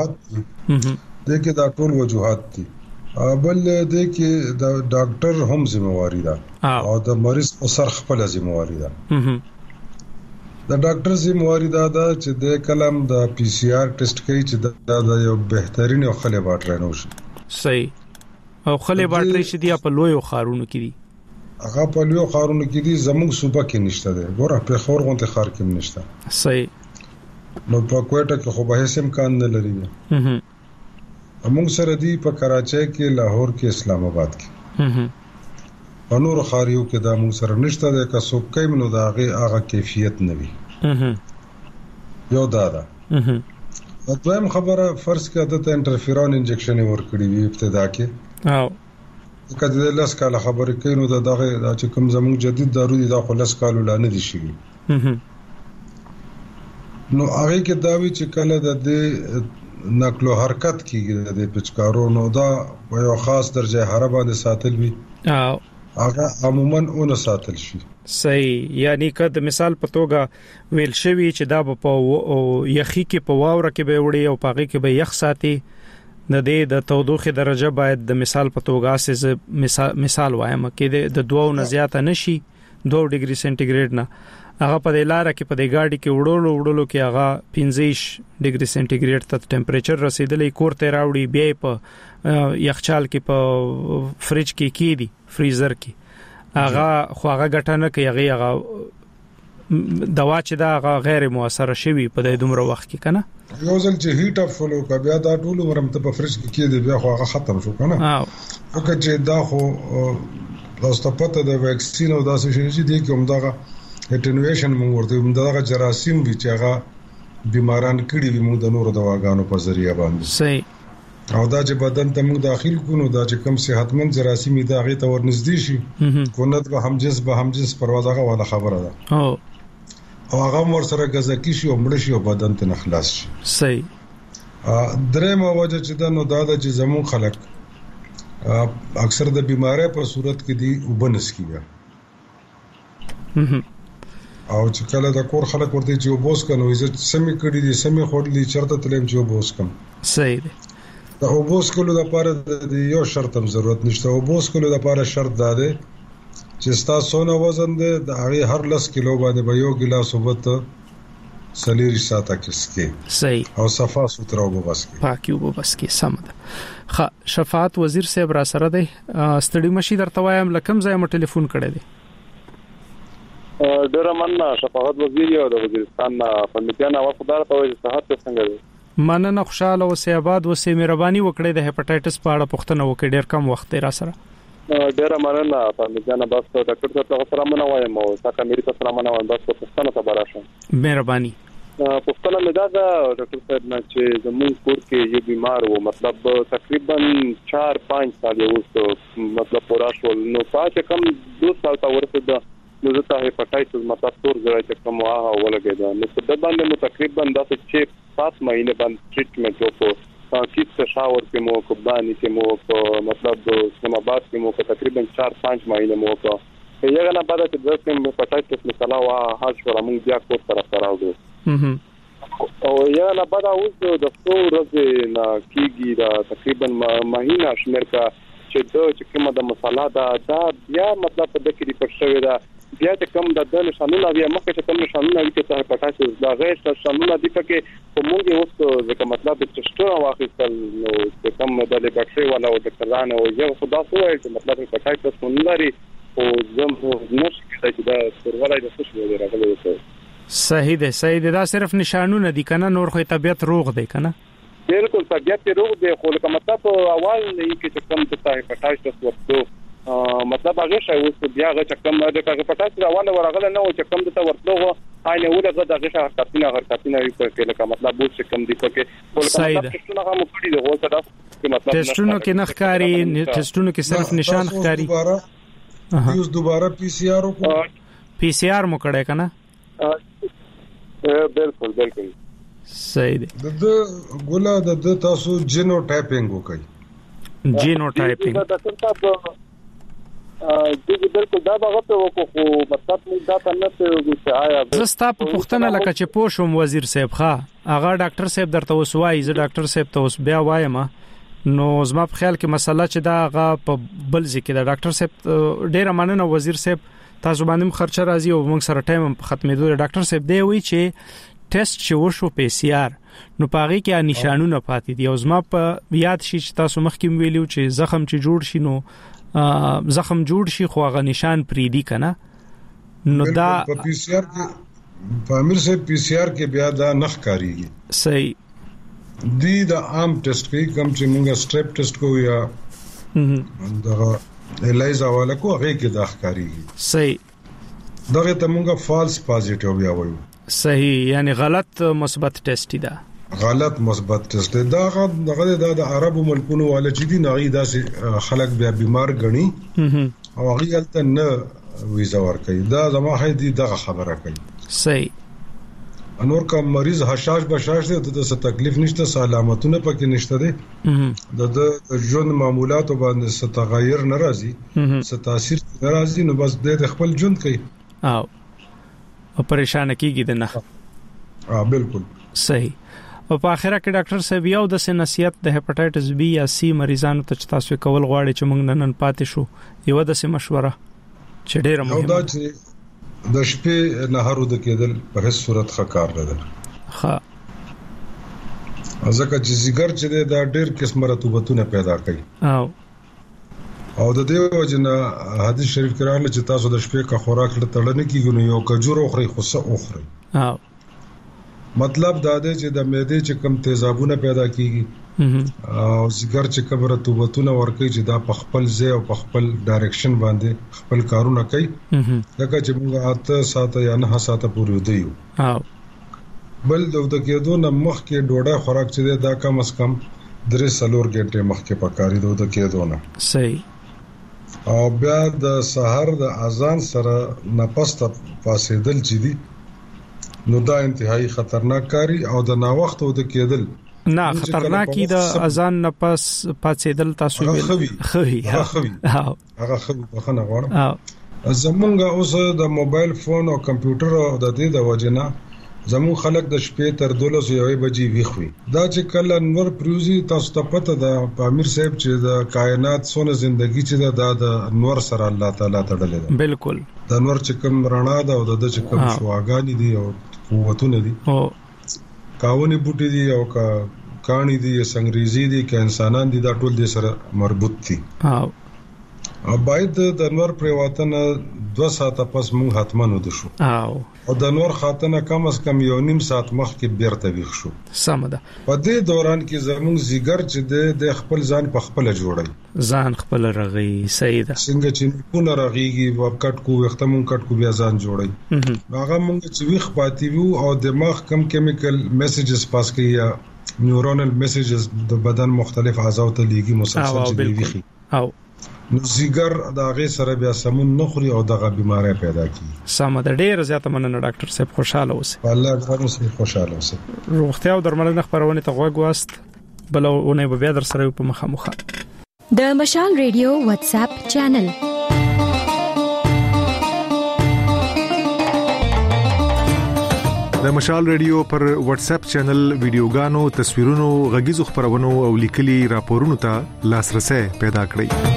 دغه دا ټول وجوهات دي بل دغه دا ډاکټر هم ذمہواری ده او د مریض په سر خپل ذمہواری ده د ډاکټر ذمہواری ده چې د کلم د پی سی آر ټیسټ کوي چې دا یو بهترین او خله باټری نو شي صحیح او خله باټری چې دی په لوی خارونو کې دي هغه په لوی خارونو کې دي زموږ صوبه کې نشته ده ګوره په خور غونته خار کې نشته صحیح نو په کوټه کې خو به هیڅ امکان نه لري موږ سره دی په کراچۍ کې لاهور کې اسلام آباد کې په نور خاریو کې دا موږ سره نشته ده که څوک کوي نو دا هغه کیفیت نه وي یو دا دویم خبره فرض کړه د انټرفیرون انجکشن ورکړي وي ابتدا کې او کله د لاس کاله خبرې کوي نو دغه چې کوم زموږ جدید دارو دي دا خلاص کالو لانه دي شي نو هغه کې دا وی چې کله د نقل او حرکت کیږي د پچکارو نو دا یو خاص درجه حرارت باندې ساتل وي او هغه عموما اون ساتل شي صحیح یعنی که د مثال په توګه ویل شوی چې دا په یخی کې په واوره کې به وړي او پاغي کې به یخ ساتي د دې د تودوخه درجه باید د مثال په توګه اساس مثال وایم کې د 2 نه زیاته نشي 2 ډیګري سنټیګریډ نه هغه په لاره کې په ګاډي کې وړولو کې هغه 15 ډیګري سنټیګریډ ته ټمپریچر رسیدلې کورته راوړي بیا په یخچال کې په فریج کې کیدی فریزر کې هغه خو هغه ګټنه کې هغه دوا چې دا غیر موثره شوی په دې دومره وخت کې کنه یو ځل چې هیټ اپ فلو کا بیا دا ټول ورم ته په فریج کې کېده بیا خو هغه ختم شو کنه او که چې دا خو تاسو ته پته د ویکسین او داسې شي چې دی کوم دغه اټینویشن موږ ورته دغه جراثیم وی چې هغه بیماران کړي وي موږ د نورو دواګانو په ذریعہ باندې صحیح او دا چې بدن ته موږ داخل کوو دا چې کم صحتمند جراثیم دا غي ته ورنږدې شي کونت به همجنس پروازه غواړه خبره ده او هغه ور سره غزکی شي او مړ شي او بدن ته نخلاص شي صحیح درېمه وجه چې دا نو دا چې زمون خلک اکثر د بیماری په صورت کې دی وبنس کیږي او چې کله د کور خلک ورته چې وبوس کنو عزت سمې کړي دي سمې خورلې چرته تلم چې وبوس کم صحیح دی دا وبوس کولو لپاره د یو شرط هم ضرورت نشته وبوس کولو لپاره شرط ده چې تاسو نو وزن ده د هغه هر 10 کیلو باندې به یو ګلاس وبته سلیری ساته کسکي صحیح او صفا سوتره وباسکي پاکي وباسکي سم ده شفاعت وزیر صاحب را سره دی ستړي مشي درته وایم لکم ځای م ټلیفون کړی دی ډیر مننه شفاعت وزیر یو د وزیرستان په میټیانا وفادار ته وایي صحت څنګه دی مننه خوشاله اوسې آباد اوسې مهرباني وکړئ د هپاټایټس په اړه پوښتنه وکړئ ډیر کم وخت را سره ډیر مننه په میټیانا بس ډاکټر صاحب سره مننه وایم او تاسو مې سره مننه وایم بس پوښتنه ته براشه مهرباني پوښتنه مې دا ډاکټر صاحب نه چې زموږ کور کې یو بیمار وو مطلب تقریبا 4-5 سال یې وو مطلب پورا شو نو تاسو کم 2 سال تا ورته نو زه هپاټایټس مطلب تور زړه چې کوم واه ولګیدا نو په د باندې نو تقریبا 6-7 مهینه باندې ټریټمنټ وکړو کیټ شاور کې مو کو باندې کې مو مطلب سماباد کې مو تقریبا 4-5 مهینه مو کو یغه نه بعد چې د هپاټایټس مثلا واه حاج ورمون بیا کو طرف راوړو او یا نه بعد اوس د څو ورځې نه کیږي دا تقریبا مهینه شمیر کا چې د کومه د مصالحه دا بیا مطلب د کې ریپورت شوی دا بیا چې کوم د نشانونه بیا مخکې چې کوم نشانونه وي چې هپاټایټس دا غیر نشانونه دي چې کومږي اوس ځکه مطلب چې څه واخیستل نو چې کوم د لیباټري ولا او د کلان او یو خدا سوې چې مطلب هپاټایټس مونږ او زم نشي چې دا سرولای د څه شو راغلی صحیح ده دا صرف نشانونه دي کنه نور خو طبيعت روغ دی کنه بالکل طبيعت روغ دی خو لکه مطلب اول نه کې چې کوم د هپاټایټس ورته مطلب هغه شی اوس بیا هغه چې کوم د هپاټایټس اول ورغله نه او چې کوم د ورته آینه ولغه دغه حرکتونه وي په لکه مطلب اوس چې کوم دي په کې ټیسټونه هم کړی دی هو څه مطلب ټیسټونو کې نخکاری ټیسټونو کې صرف نشان ښکاری اوس دوباره پی سی آر مو کړه کنه بالکل صحیح دی د ګولا د تاسو جینو ټایپینګ وکړي جینو ټایپینګ بالکل دا هغه ته وکړو مطلب دا څنګه چې آیا زستا په پښتنه لکه چې پوښوم وزیر صاحب ښا هغه ډاکټر صاحب درته وسوای زه ډاکټر صاحب ته اوس بیا وایم نو زما په خیال کې مسله چې دا هغه په بل ځکه دا ډاکټر صاحب ډیره مننه وزیر صاحب تاسو باندې خرچه راځي او موږ سره ټایم په ختمېدو ډاکټر صاحب دی وی چې ټیسټ چې وشو پی سی آر نو پاغي کې نشانونه پاتې دي او زما په یاد شي چې تاسو مخکې ویلو چې زخم چې جوړ شي نو زخم جوړ شي خو هغه نشان پریدي کنه نو دا په پی سی آر کې په امیر سے پی سی آر کې بیا دا نخ کاریږي صحیح دی دا عام ټیسټ کې کوم چې موږ سټریپ ټیسټ کو یا دا الایزا والا کو هغه کې دا ښکاریږي صحیح دغه ته موږ فالس پازیټیو بیا وایو صحیح یعنی غلط مثبت ټیسټ دی غلط مثبت ټیسټ دا د عربو ملکونو والا چې دي نغې داسې خلک بیا بیمار غني او هغه غلط نه ویزا ورکړي دا زما هدي دغه خبره کوي صحیح انور کا مریض حشاش بشاش دی د څه تکلیف نشته علامتونه پکې نشته دي د ژوند معمولات باندې څه تغیر ناراضي څه تاثیر ناراضي نو بس د خپل ژوند کوي او پریشان کیږي نه بالکل صحیح او په اخره کې ډاکټر صاحب یو د نصیحت د هپاټایټس بی یا سی مریضانو ته تاسو کول غواړي چې موږ نن پاتې شو یو د مشوره چې ډیره مهمه ده د شپې نهارو د کېدل په هیڅ صورت ښکار نه ده ها ځکه چې زیګر چې دا ډېر قسمه رطوبتونه پیدا کوي او د دې وجنه حدیث شریف کې راغلی چې تاسو د شپې کا خوراک له تړل نه کیږي نو یو کجور اخري خو څه اخري مطلب دا دی چې د معدې چې کم تیزابونه پیدا کیږي او ځګر چې کوم رطوبتونه ورکوي چې دا په خپل ځای او په خپل ډایرکشن باندې خپل کارونه کوي لکه چې موږ 8 ساعت یا 9 ساعت پورې ودیو بل د کېدو نه مخکې ډوډۍ خوراک چې دا کم از کم 3-4 غنټه مخکې پکاري د کېدو نه صحیح او بیا د سحر د اذان سره نفس ته پاسېدل چې دي نو دا انتهایی خطرناک کاری او د نا وخت د کېدل نه خطرناکي د اذان نه پس پاتېدل تاسو ویل خوي هغه خوي په خنه غواړم زمونږ اوس د موبایل فون او کمپیوټر او د دې د وجنه زمون خلک د شپې تر 12:00 بجې ویخوي دا چې کله نور پروزي تاسو ته پته ده امیر صاحب چې د کائنات سونه ژوندۍ چې د نور سره الله تعالی تړلې ده بالکل د نور چې کوم رڼا ده او د چې کوم شواګانی دي او قوتونه دي او کاونی بوټي دي او کانی دي سنگریزي دي ک انسانان دي دا ټول د سره مربوط دي او باید د نور پریواتنه 2 ساعت پس مونږ حتمن ود شو او د نور خاطنه کم از کم 1.5 ساعت مخکې بیرته ویښ شو سمده په دې دوران کې زموږ زیګر چې د خپل ځان په خپل جوړي ځان خپل رغي سیده څنګه چې کو رغيږي وکټ کو وختمون کټ کو بیا ځان جوړي هغه مونږ چې ویښ پاتې وو او دماغ کم کیمیکل میسجز پاس کوي یا نیورونل میسجز د بدن مختلف اعضاء ته لیږي مسلسل چې ویخي او نو زیګر دا غي سره بیا سمون نخري او دغه بیماری پیدا کی سمه د ډیر زیاته مننه ډاکټر صاحب خوشاله اوسه الله دې مو خوشاله اوسه روغتیا او درملنه خبرونه ته غوږ واست بلونه به بیا در سره په مخه د مشال ریډیو واتس اپ چینل د مشال ریډیو پر واتس اپ چینل ویډیوګانو تصویرونو غږیزو خبرونو او لیکلي راپورونو ته لاسرسي پیدا کړئ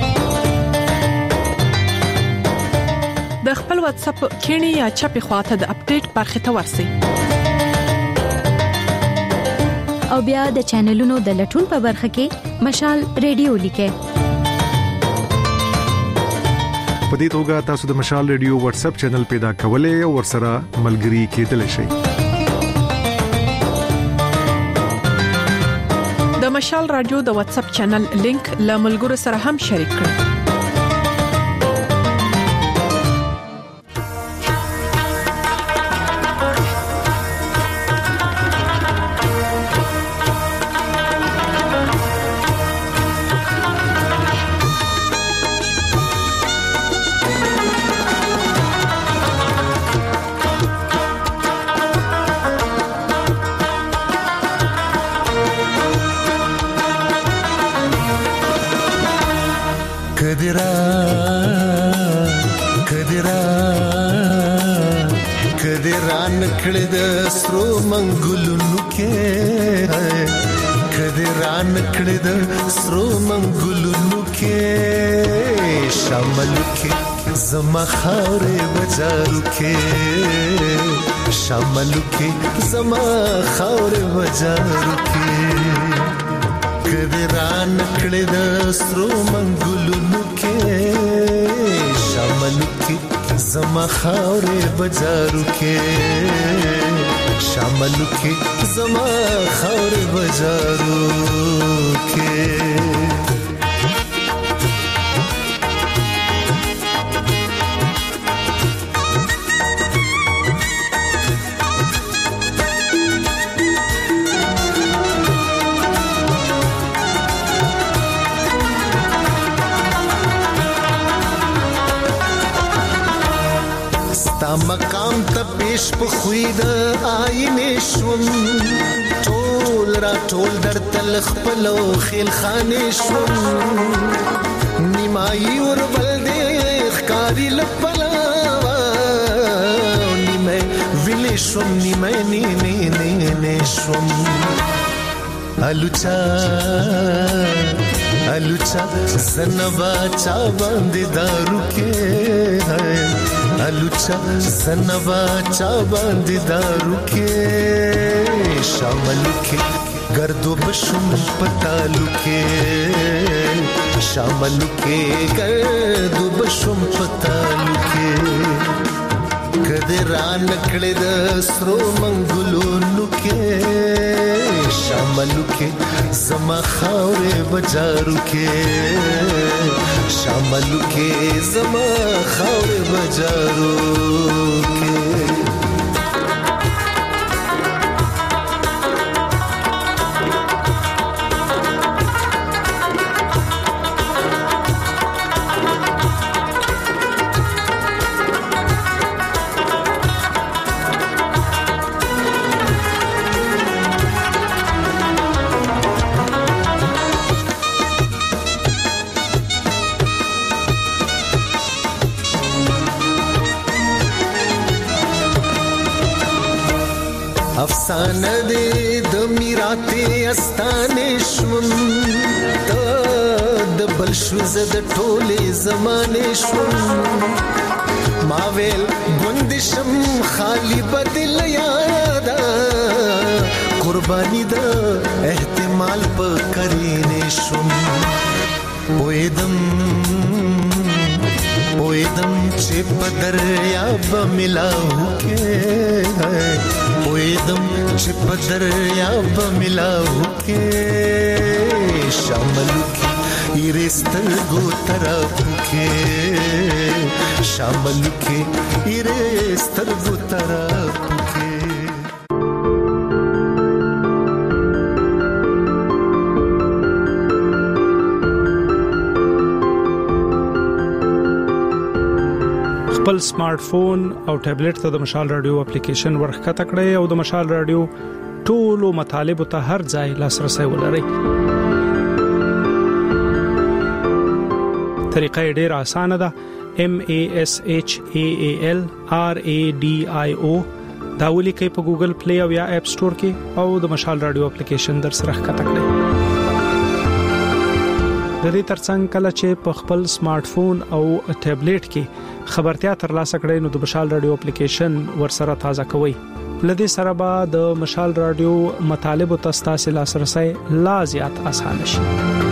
د خپل واتس اپ کینی یا چپی خواته د اپډیټ برخه ته ورسی او بیا د چینلونو د لټون په برخه کې مشال ریډیو لیکه په دې توګه تاسو د مشال ریډیو واتس اپ چینل پیدا کولای او ورسره ملګري کېدلی شئ د مشال رادیو د واتس اپ چینل لینک له ملګرو سره هم شریک کړئ کړه د سترو منګلونو کې کدران کړه د سترو منګلونو کې شامل کې زما خاورې بازارو کې شامل کې زما خاورې بازارو کې کدران کړه د سترو منګلونو کې شامل کې زما خاورې بازارو کې شامل کې زما خاورې بازارو کې مقام ته پیش په خوید آینه شوم ټول را ټول در تل خپل خیل خانه شوم نیمای ور بل دې ښکاری لپلا نیمه ویل شوم نیمه نه شوم الوچا سنوا چا باندې دارو کې الوچا سنوا چا باندې دارو کې شامل کې گردو بشم پتالو کې شامل کې گردو بشم پتالو کې کده را نکړې د سرو منګلونو کې شاملو کې زما خاورې بجارو کې شاملو کې زما خاورې بجارو کې افسانه دې د میراته استانې شوم د بل شو زد ټوله زمانه شوم ما ویل بندشم خالی بدل یادا قربانی د احتمال په کرینې شوم وېدم چې په دریاب ملاو کې وېدم چې په دریاب ملاو کې شامل کې ایرستل ګو طرف کې شامل کې ایرستل ګو طرف کې خپل سمارټ فون او ټابلیټ ته د مشال رادیو اپلیکیشن ورخته کړئ او د مشال رادیو ټولو مطالب ته هر ځای لاسرسي ولرئ. طریقه ډېره اسانه ده. MASHALRADIO دا ولیکئ په ګوګل پلی او یا اپ سٹور کې او د مشال رادیو اپلیکیشن در سره ښکته کړئ. د دې ترڅنګ کله چې په خپل سمارټ فون او ټابلیټ کې خبرتیا ترلاسه کړئ نو د مشال رادیو اپلیکیشن ورسره تازه کوئ. لدې سره به د مشال رادیو مطالب او تاسو لاسرسي لا زیات اسانه شي.